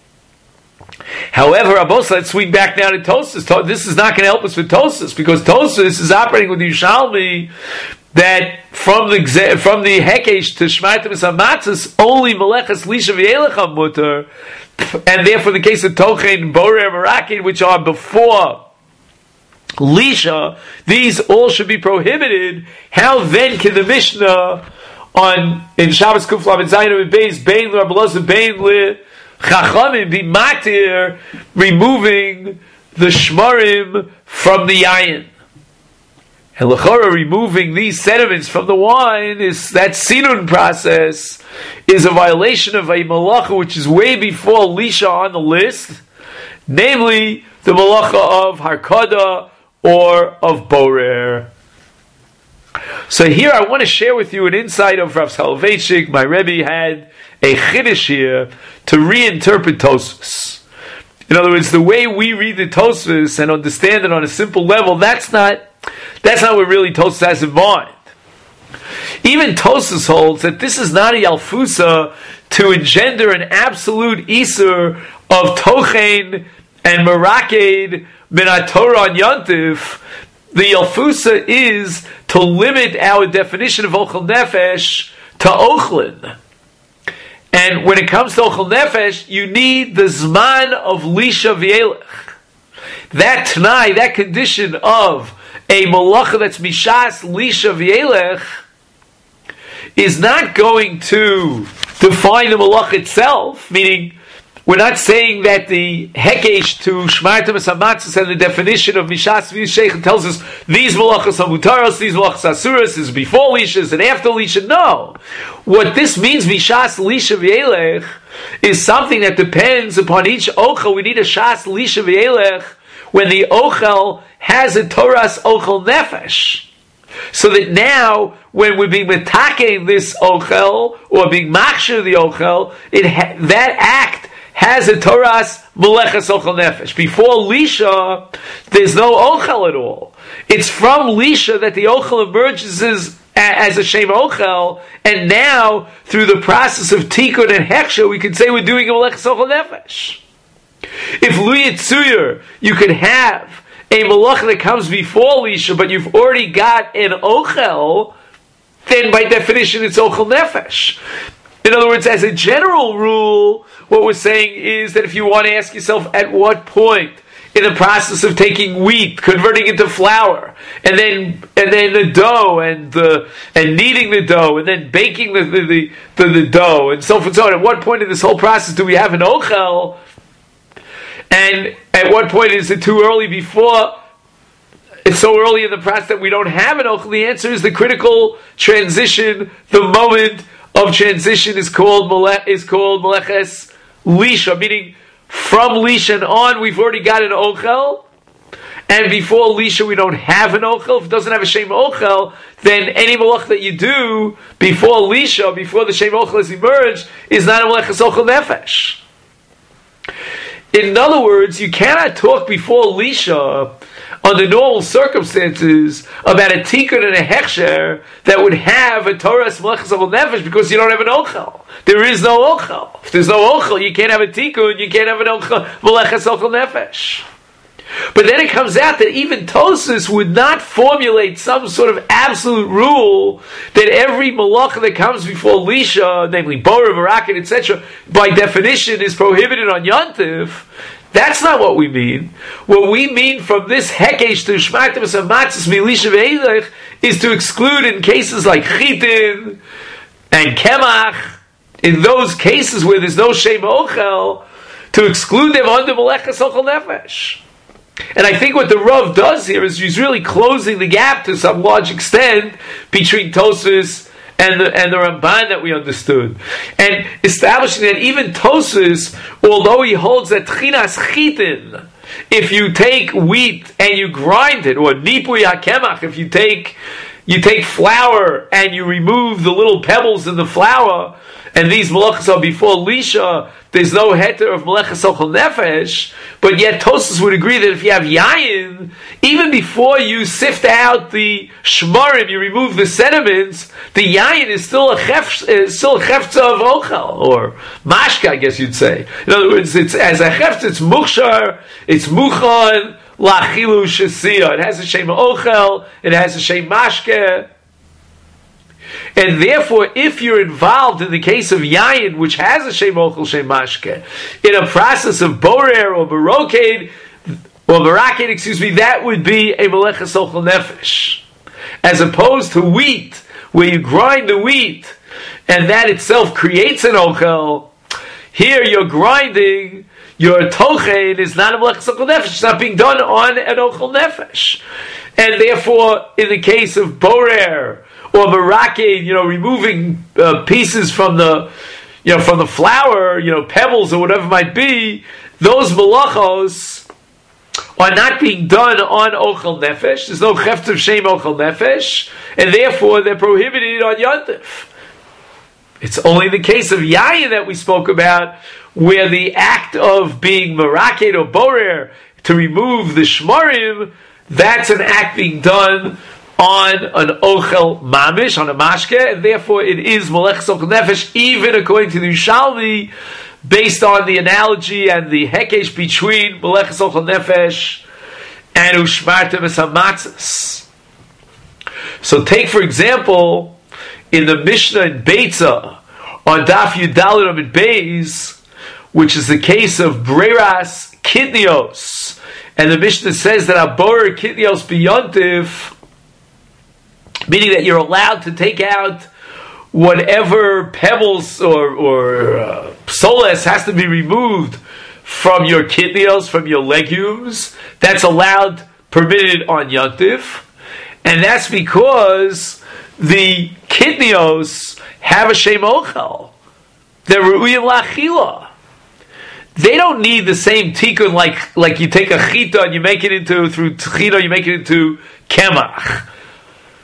However, Abos, let's swing back now to Tosas. This is not going to help us with Tosas, because Tosas is operating with the Yerushalmi that from the from the Hekesh to Shmaitim Samatzis, only Meleches Lisha V'Elecha mutter, and therefore the case of Tochen, borer, Merakin, which are before Lisha, these all should be prohibited. How then can the Mishnah on in Shabbos Kuf Lamed Zayin and Beis Bein L'Rabbalazim Bein Li Chachamim be matir removing the shmarim from the yayin? And l'chora, removing these sediments from the wine, is that sinun process is a violation of a malacha which is way before lisha on the list, namely the malacha of harkada or of borer. So here I want to share with you an insight of Rav Soloveitchik. My Rebbe had a chiddush here to reinterpret Tosfos. In other words, the way we read the Tosfos and understand it on a simple level, that's not that's not what really Tosfos has in mind. Even Tosfos holds that this is not a yalfusa to engender an absolute isur of tochen and meraked min haTorah on yontif. The Yalfusa is to limit our definition of Ochel Nefesh to Ochlin. And when it comes to Ochel Nefesh, you need the Zman of Lisha V'Elech. That T'nai, that condition of a Malacha that's Mishas Lisha V'Elech, is not going to define the Malacha itself, meaning we're not saying that the hekesh to Shmartim Samatzis and the definition of Mishas V'Sheich tells us these malachas are mutaros, these malachas asuras, is before Lisha and after Lisha. No. What this means, Mishas Lisha V'Elech, is something that depends upon each ochel. We need a Shas Lisha V'Elech when the ochel has a Torah's ochel nefesh. So that now, when we're being metaking this ochel, or being machshir the ochel, it ha- that act has a Torah's meleches ochel nefesh. Before Lisha, there's no ochel at all. It's from Lisha that the ochel emerges as, as a shem ochel, and now, through the process of tikkun and heksha, we can say we're doing a meleches ochel nefesh. If Lu Yitzuyur, you could have a malacha that comes before Lisha, but you've already got an ochel, then by definition it's ochel nefesh. In other words, as a general rule, what we're saying is that if you want to ask yourself at what point in the process of taking wheat, converting into flour, and then and then the dough, and the and kneading the dough, and then baking the the, the, the, the dough, and so forth and so on, at what point in this whole process do we have an ochel? And at what point is it too early before it's so early in the process that we don't have an ochel? The answer is the critical transition, the moment of transition is called mole, is called meleches lisha, meaning from lisha and on we've already got an ochel, and before lisha we don't have an ochel. If it doesn't have a shem ochel, then any malach that you do before lisha, before the shem ochel has emerged, is not a meleches ochel nefesh. In other words, you cannot talk before Lisha under normal circumstances about a tikkun and a hechsher that would have a Torah's meleches ochel nefesh, because you don't have an ochel. There is no ochel. If there's no ochel, you can't have a tikkun, you can't have an ochel, meleches ochel nefesh. But then it comes out that even Tosfos would not formulate some sort of absolute rule that every malacha that comes before Lisha, namely Borah, Merakin, et cetera, by definition is prohibited on Yontif. That's not what we mean. What we mean from this hekesh to shmartim and matzis milisha ve'elech is to exclude in cases like chitin and kemach, in those cases where there's no shem ochel, to exclude them under meleches ochel nefesh. And I think what the Rav does here is he's really closing the gap to some large extent between Tosfos and the, and the Ramban that we understood, and establishing that even Tosfos, although he holds that tchinas chitin, if you take wheat and you grind it, or nipui hakemach, if you take you take flour and you remove the little pebbles in the flour, and these malachas are before Lisha, there's no heter of meleches ochel nefesh, but yet Tosfos would agree that if you have yayin, even before you sift out the shmarim, you remove the sediments, the yayin is still a chef, is still a chefza of ochel, or mashka, I guess you'd say. In other words, it's as a chefza, it's muchshar, it's muchan, lachilu shesiyah. It has a shem ochel, it has a shem mashke. And therefore, if you're involved in the case of yayin, which has a shem ochel, shem mashke, in a process of borer or barokade, or barakade, excuse me, that would be a meleches ochel nefesh. As opposed to wheat, where you grind the wheat, and that itself creates an ochel. Here you're grinding, your tochen is not a meleches ochel nefesh, it's not being done on an ochel nefesh. And therefore, in the case of borer, or merakin, you know, removing uh, pieces from the, you know, from the flour, you know, pebbles or whatever it might be, those malachos are not being done on ochel nefesh. There's no cheft of shem ochel nefesh, and therefore they're prohibited on yontif. It's only the case of yayin that we spoke about, where the act of being merakin or borer to remove the shmarim, that's an act being done on an ochel mamish, on a mashke, and therefore it is meleches ochel nefesh, even according to the Yerushalmi, based on the analogy and the hekesh between meleches ochel nefesh and ushmartem es hamatzos. So take, for example, in the Mishnah in Beitza, on Daf Yudalid Amid Beis, which is the case of Breras Kitnios, and the Mishnah says that Abor Kitnios B'Yontif, meaning that you're allowed to take out whatever pebbles or, or uh, soles has to be removed from your kitnios, from your legumes. That's allowed, permitted on Yontif. And that's because the kitnios have a shem ochel. They're ru'uyim la'achila. They don't need the same tikkun like, like you take a chita and you make it into, through tchina, you make it into kemach.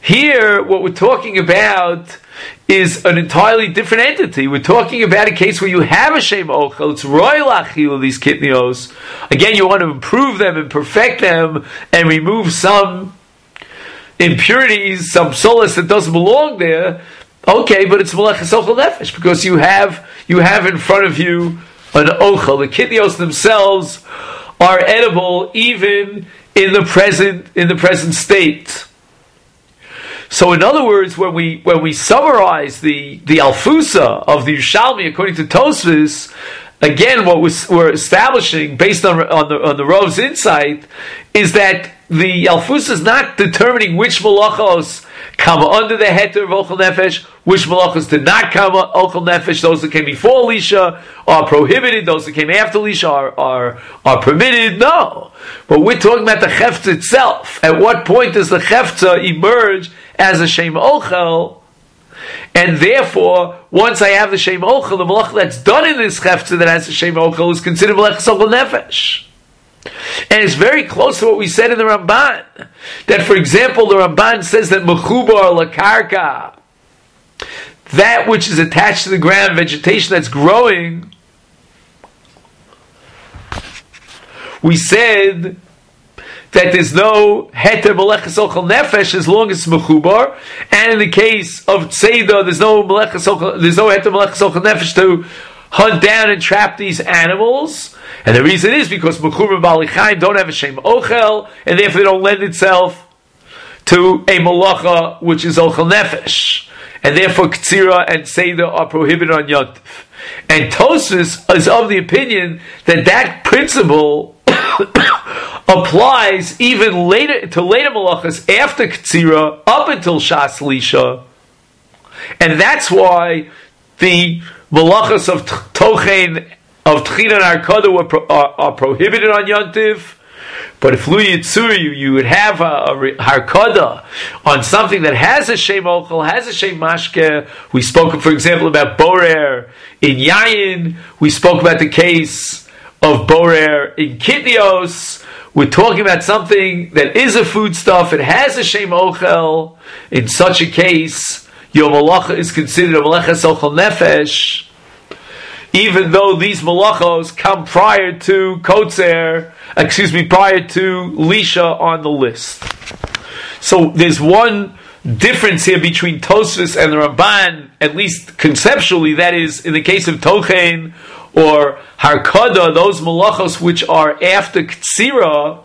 Here, what we're talking about is an entirely different entity. We're talking about a case where you have a Shem Ochel, it's royal achil, these kitnios. Again, you want to improve them and perfect them and remove some impurities, some solace that doesn't belong there. Okay, but it's Melechas Ochel Nefesh, because you have you have in front of you an Ochel. The kitnios themselves are edible even in the present in the present state. So, in other words, when we when we summarize the the Alfusa of the Yerushalmi according to Tosfos, again, what we're establishing based on on the on the Rov's insight is that the Alfusa is not determining which malachos come under the heter of Ochel Nefesh, which malachos did not come Ochel Nefesh. Those that came before Lisha are prohibited; those that came after Lisha are are, are permitted. No, but we're talking about the Chefza itself. At what point does the Chefza emerge as a Shem Ochel? And therefore, once I have the Shem Ochel, the malach that's done in this Chefza that has the Shem Ochel is considered Melechas Ochel Nefesh. And it's very close to what we said in the Ramban. That, for example, the Ramban says that Mechubar Lakarka, that which is attached to the ground, vegetation that's growing, we said that there's no heter melechas ochel nefesh as long as it's mechubar, and in the case of tzeidah, there's no melechas ochel, there's no heter melechas ochel nefesh to hunt down and trap these animals. And the reason is because mechubar and bali chaim don't have a shem ochel, and therefore they don't lend itself to a malacha which is ochel nefesh, and therefore ktsira and tzeidah are prohibited on yontif. And Tosfos is of the opinion that that principle applies even later to later malachas after Ktsira up until Shas Lisha, and that's why the malachas of Tochen of Tchina and Arkada were pro, are, are prohibited on Yontiv. But if Lu Yitzuri, you, you would have a, a Harkada on something that has a Shem Ochel, has a Shem Mashke. We spoke, for example, about Borer in Yayin. We spoke about the case of Borer in Kitnios. We're talking about something that is a foodstuff, it has a Shem Ochel. In such a case, your malacha is considered a Melechas Ochel Nefesh, even though these malachos come prior to Kotzer, excuse me, prior to Lisha on the list. So there's one difference here between Tosfos and the Ramban, at least conceptually, that is, in the case of Tochen or Harkada, those malachos which are after Ktsira,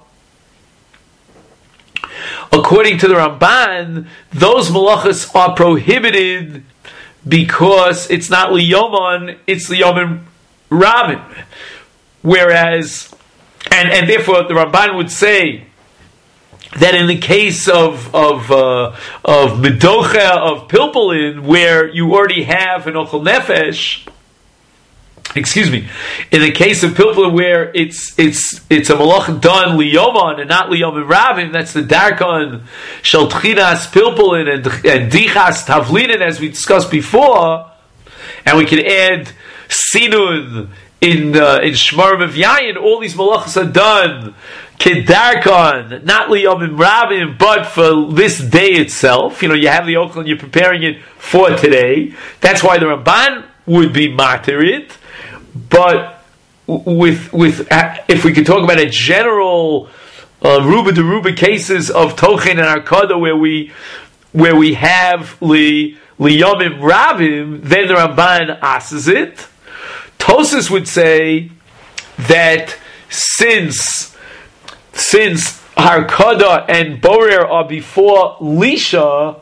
according to the Ramban, those malachos are prohibited because it's not liyoman, it's liyoman rabin. Whereas, and, and therefore the Ramban would say that in the case of of uh, of medocha, of pilpulin, where you already have an ochel nefesh, excuse me, in the case of pilpulin where it's it's it's a malach done liyoman and not liyoman rabin, that's the darkon shel tchinas pilpulin and and dichas tavlinin, as we discussed before, and we can add sinun in uh, in shmarim of yayin. All these malachas are done kedarkon, not liyoman rabin, but for this day itself. You know, you have the ochel and you're preparing it for today. That's why the Ramban would be materit. But with with uh, if we could talk about a general uh, ruba de ruba cases of Tochen and Arkada where we where we have li liyomim rabim, then the Ramban asks it. Tosfos would say that since since Arkada and Borer are before Lisha,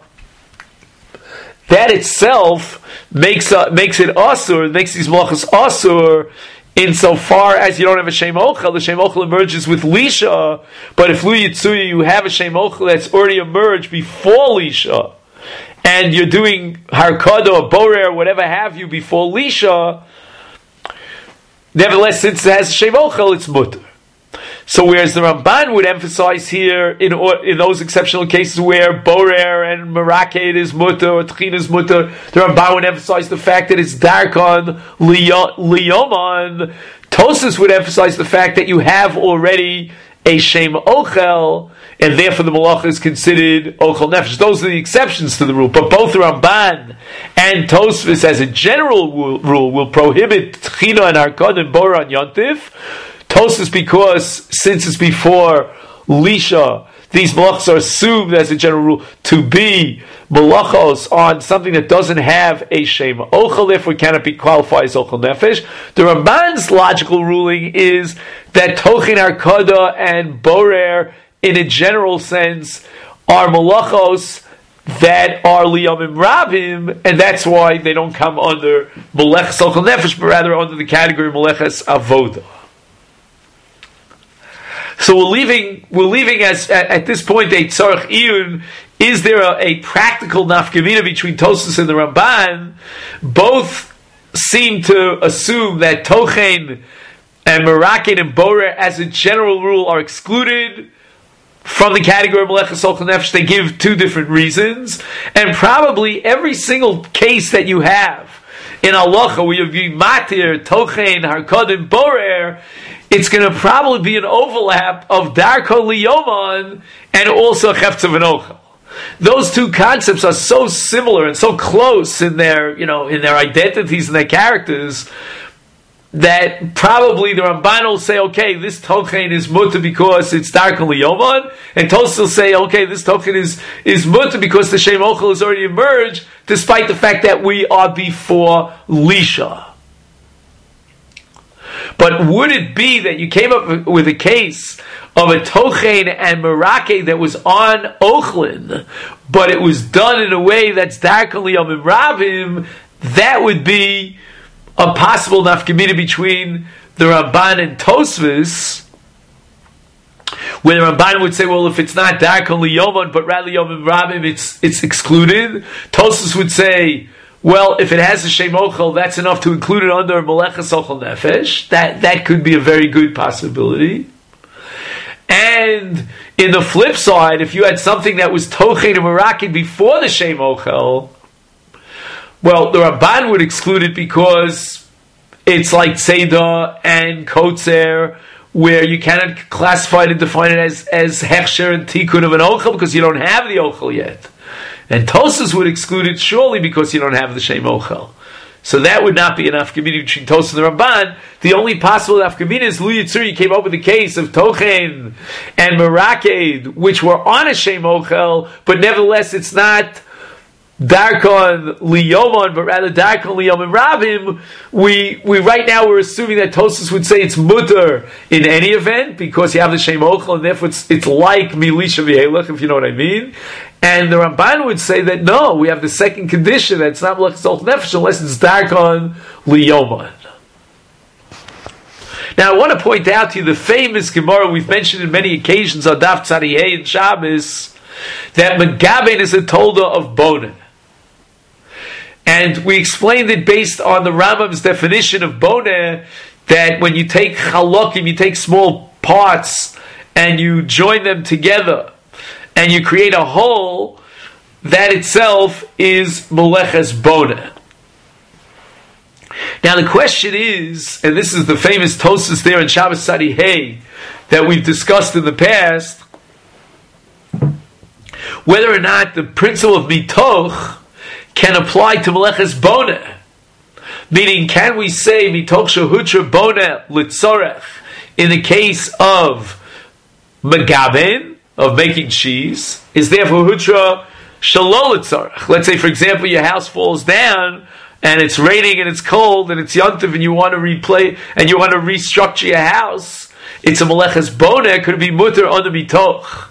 that itself makes uh, makes it asur, makes these malachas asur, insofar as you don't have a Shem Ochel. The Shem Ochel emerges with Lisha, but if Lu Yitzuya, you have a Shem Ochel that's already emerged before Lisha, and you're doing Harkada or Borer or whatever have you before Lisha, nevertheless, since it has a Shem Ochel, it's mutter. So whereas the Ramban would emphasize here, in in those exceptional cases where Borer and Meraked is mutter or Tchin is mutter, the Ramban would emphasize the fact that it's Darkon, Liyoman. Tosfos would emphasize the fact that you have already a Shem Ochel, and therefore the malacha is considered ochel nefesh. Those are the exceptions to the rule. But both the Ramban and Tosfos, as a general rule, will prohibit tchina and harkad and bora on yontif. Tosfos, because since it's before lisha, these malachos are assumed, as a general rule, to be malachos on something that doesn't have a shem ochel, therefore cannot be qualified as ochel nefesh. The Ramban's logical ruling is that tochin, harkada, and borer, in a general sense, are malachos that are liyamim rabim, and that's why they don't come under meleches ochel nefesh, but rather under the category meleches avoda. So we're leaving. We're leaving as at, at this point a tzarech iyun. Is there a, a practical nafkamina between Tosfos and the Ramban? Both seem to assume that tochen and merakin and borer, as a general rule, are excluded from the category of meleches ochel nefesh. They give two different reasons, and probably every single case that you have in halacha where you have matir, tochen, harkad, and borer, it's going to probably be an overlap of darko liyoman and also chefetz v'nochel. Those two concepts are so similar and so close in their, you know, in their identities and their characters, that probably the Ramban will say, okay, this tochen is mutter because it's darko liyoman, and Tosfos will say, okay, this tochen is is mutter because the shem ochel has already emerged, despite the fact that we are before lisha. But would it be that you came up with a case of a tochen and merake that was on ochlin, but it was done in a way that's darko liyamim rabim? That would be a possible nafkamina between the Ramban and Tosfos, where the Ramban would say, well, if it's not darko liyamim but rather yamim rabim, it's it's excluded. Tosfos would say, well, if it has a shem ochel, that's enough to include it under meleches ochel nefesh. That that could be a very good possibility. And in the flip side, if you had something that was tochen and merakin before the shem ochel, well, the Ramban would exclude it because it's like tzeda and kotzer, where you cannot classify it and define it as as hechsher and tikkun of an ochel because you don't have the ochel yet. And Tosfos would exclude it surely because you don't have the shem ochel. So that would not be an nafkamina between Tosfos and the Ramban. The only possible nafkamina is Lu Yitzuri came up with a case of tochen and meraked, which were on a shem ochel, but nevertheless it's not darkon liyoman, but rather darkon liyomim rabim. We we right now we're assuming that Tosfos would say it's mutter in any event because you have the shem ochel, and therefore it's it's like milisha v'helech, if you know what I mean. And the Ramban would say that no, we have the second condition that it's not meleches ochel nefesh unless it's darkon liyoman. Now I want to point out to you the famous Gemara we've mentioned in many occasions on Daf Tzadi Hey and Shabbos, that Megaben is a tolda of Bonen. And we explained it based on the Rambam's definition of Boneh, that when you take chalokim, you take small parts and you join them together and you create a whole, that itself is meleches Boneh. Now the question is, and this is the famous Tosfos there in Shabbos Tzadi Hey that we've discussed in the past, whether or not the principle of mitoch can apply to meleches boneh. Meaning, can we say mitoch shehutra boneh litzorech in the case of megaben, of making cheese, is therefore hutra shalol litzorech? Let's say, for example, your house falls down and it's raining and it's cold and it's yontiv and you want to replay and you want to restructure your house. It's a meleches boneh. Could it be mutter under mitoch?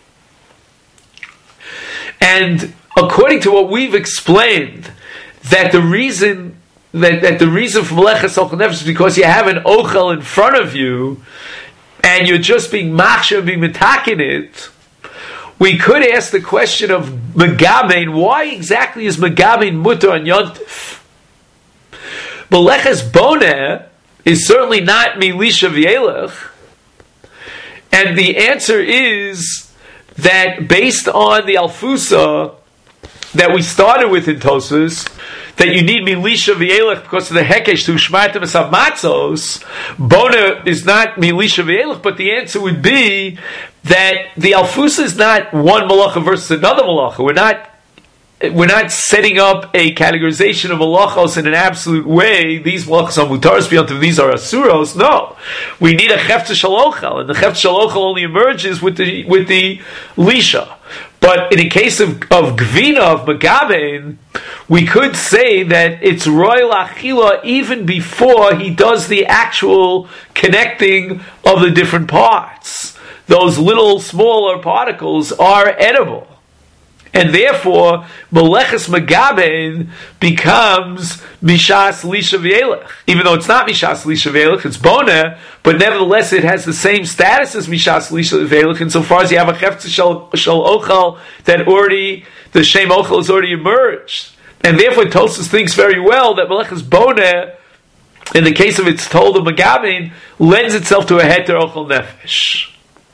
And according to what we've explained, that the reason that, that the reason for meleches ochel nefesh is because you have an ochel in front of you, and you're just being machshav, being metakin it. We could ask the question of megaben: why exactly is megaben mutter on yontif? Meleches boneh is certainly not milisha v'elech, and the answer is that based on the alfusa that we started with in Tosfos, that you need milisha v'elech because of the hekesh to shmartem esav matzos, bona is not milisha v'elech, but the answer would be that the alfusa is not one malacha versus another malacha. We're not We're not setting up a categorization of malachos in an absolute way. These malachos are mutaros b'yontiv, these are asuros. No, we need a chefta shalochel, and the chefta shalochel only emerges with the with the lisha. But in the case of of gvina of magabein, we could say that it's royal achila even before he does the actual connecting of the different parts. Those little smaller particles are edible. And therefore, Meleches Megabein becomes Mishas Lisha V'elech. Even though it's not Mishas Lisha V'elech, it's Boneh, but nevertheless it has the same status as Mishas Lisha V'elech, insofar as you have a Chefetz Shel Ochel that already, the Shem Ochel has already emerged. And therefore, Tosfos thinks very well that Meleches Boneh, in the case of its told of Megabein, lends itself to a Heter Ochel Nefesh.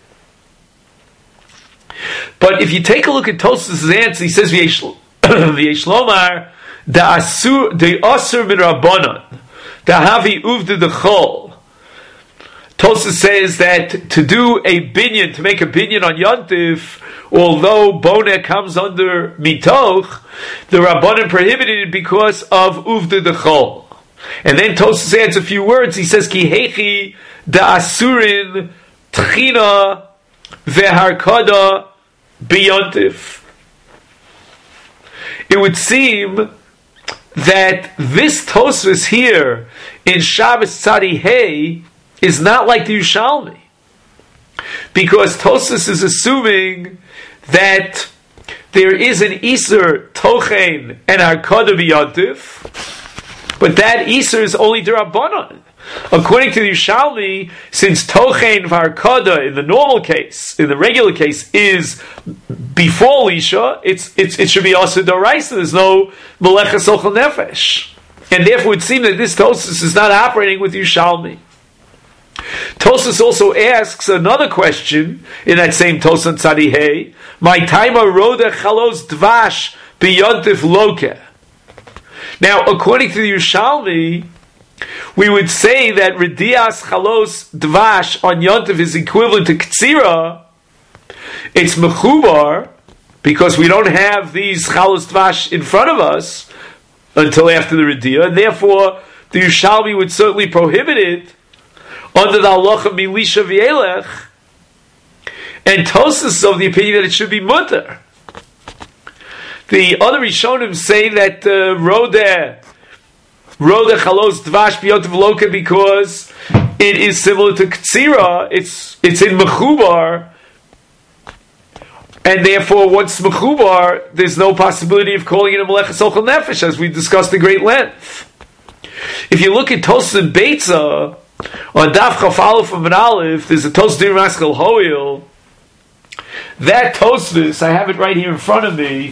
But if you take a look at Tosfos' answer, he says, "V'yesh lomar da asur de asur min rabbanon da havi uvda dechol." Tosfos says that to do a binyan, to make a binyan on Yontif, although boneh comes under mitoch, the rabbanon prohibited it because of uvda dechol. And then Tosfos adds a few words. He says, "Ki hechi da asurin tchina veharkada biyontif." It would seem that this Tosfos here in Shabbos Tzadi Hey is not like the Yerushalmi, because Tosfos is assuming that there is an Iser Tochen and Harkada biyontif, but that Iser is only D'Rabbanan. According to the Yerushalmi, since Tochen Varkada in the normal case, in the regular case, is before Lisha, it's, it's, it should be also Doraisa. There's no Meleches Ochel Nefesh. And therefore it would seem that this Tosfos is not operating with Yerushalmi. Tosfos also asks another question in that same Tosfos Tzadi Hey, "My taima roda chalos dvash biyontif loke." Now, according to the Yerushalmi, we would say that Redias Chalos Dvash on Yontif is equivalent to Ktsira. It's Mechubar, because we don't have these Chalos Dvash in front of us until after the Redia, and therefore the Yerushalmi would certainly prohibit it under the Halacha Milisha V'elech, and Tosfos is of the opinion that it should be Mutter. The other Rishonim say that uh, Rodeh Roda chalos dvash biyontiv loka, because it is similar to Ktsira. It's it's in Mechubar, and therefore once Mechubar, there's no possibility of calling it a Meleches Ochel Nefesh, as we discussed at great length. If you look at Tosfos and Beitza on Daf Chaf Aleph and Aleph, there's a Tosfos Dir Maskal Hoil. That Tosfos, I have it right here in front of me.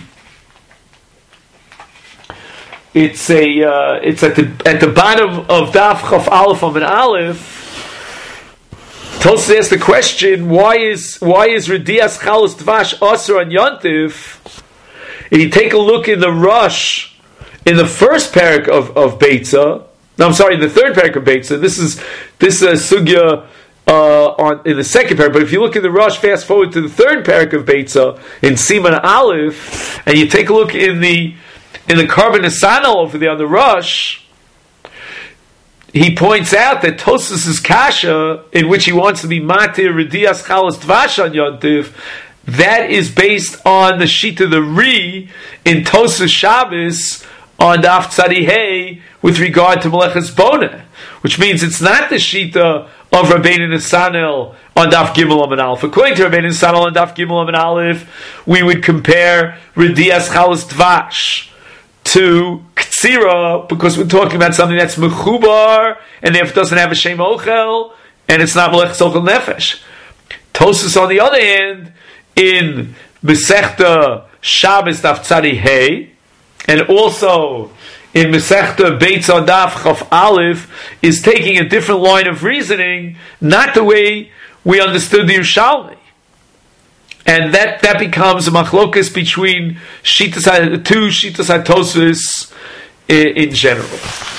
It's a uh, it's at the at the bottom of Daf Chaf Aleph and Aleph. Tosfos asks the question: Why is why is Redias Chalos Dvash Asur on Yontif? If you take a look in the Rush, in the first parak of of Beitza, no, I'm sorry, in the third parak of Beitza. This is this is a sugya uh, on in the second parak. But if you look in the Rush, fast forward to the third parak of Beitza in Siman Aleph, and you take a look in the In the Carbon Asanal over there on the Rush, he points out that Tosfos' Kasha, in which he wants to be Matir Redias Chalos Dvash on Yontif, that is based on the Shita the Ri in Tosfos Shabbos on Daf Tzadi Hey with regard to Meleches Boneh, which means it's not the Shita of Rabbeinu Nesanel on Daf Gimel Amud Aleph. According to Rabbeinu Nesanel on Daf Gimel Amud Aleph, we would compare Redias Chalos Dvash to Ktsira, because we're talking about something that's Mechubar, and therefore doesn't have a Shem Ochel, and it's not Meleches Ochel Nefesh. Tosfos, on the other hand, in Masechta Shabbos Daf Tzadi Hey, and also in Masechta Beitza Daf Chaf Aleph, is taking a different line of reasoning, not the way we understood the Yerushalmi. And that, that becomes a machlokas between Shitas, two Shitas HaTosfos in, in general.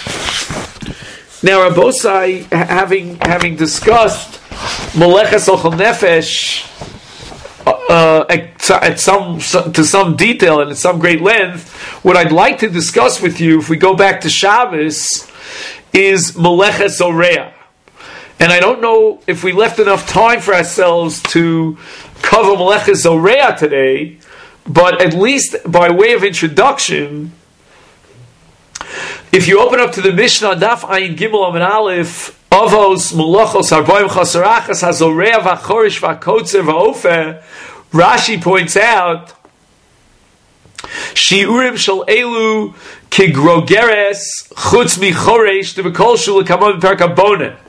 Now, Rabbosai, having having discussed Meleches Ochel Nefesh uh, at, at some to some detail and at some great length, what I'd like to discuss with you, if we go back to Shabbos, is Meleches Zoreah. And I don't know if we left enough time for ourselves to cover Meleches Zoreah today, but at least by way of introduction, if you open up to the Mishnah, Daf Ayin Gimel Amud Aleph, Avos Melachos Arboim Chasarachas Hazoreah V'Chorish V'Kotzer V'Ofer, Rashi points out, Shiurim Shel Elu Kigrogeres Chutz Michoresh Devekol Shul Kamon Perka Bonen.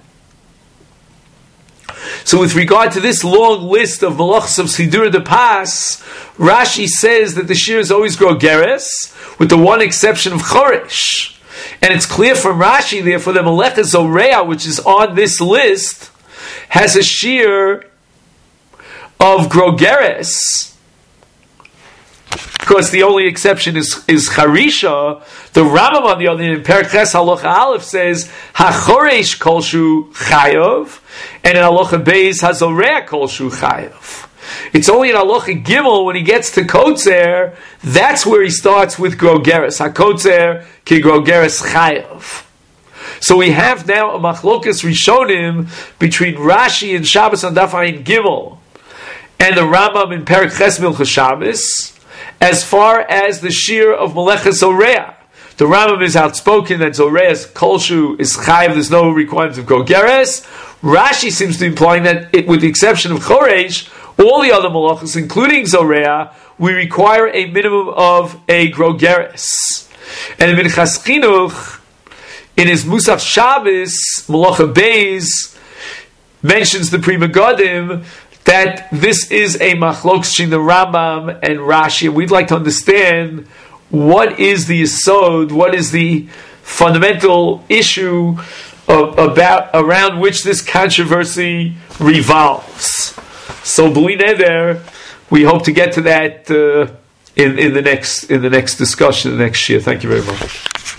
So with regard to this long list of malachos of Sidura de Pas, Rashi says that the shir is always grogeres, with the one exception of Choresh. And it's clear from Rashi, therefore, the Meleches Zoreah, which is on this list, has a shir of grogeres. Of course, the only exception is, is Charisha. The Rambam, on the other hand, in Perek Ches Halacha Aleph says, HaChoresh Kolshu Chayav, and in Halacha Beis Hazoreah Kolshu Chayav. It's only in Halacha Gimel, when he gets to Kotzer, that's where he starts with Grogeres. HaKotzer Ki Grogeres Chayav. So we have now a Machlokas Rishonim between Rashi and Shabbos on Daf Ayin Gimel, and the Rambam in Perek Ches Milchas Shabbos, as far as the shir of Meleches Zoreah. The Rambam is outspoken that Zoreah's kolshu is chayiv, there's no requirement of grogeres. Rashi seems to be implying that, it, with the exception of Choresh, all the other malachos, including Zoreah, we require a minimum of a grogeres. And in Minchas Chinuch, in his Musaf Shabbos, Malacha Beis, mentions the Pri Megadim, that this is a machlokes between the Rambam and Rashi, and we'd like to understand what is the yesod, what is the fundamental issue of, about around which this controversy revolves. So, b'li neder, we hope to get to that uh, in, in the next in the next discussion, the next shir. Thank you very much.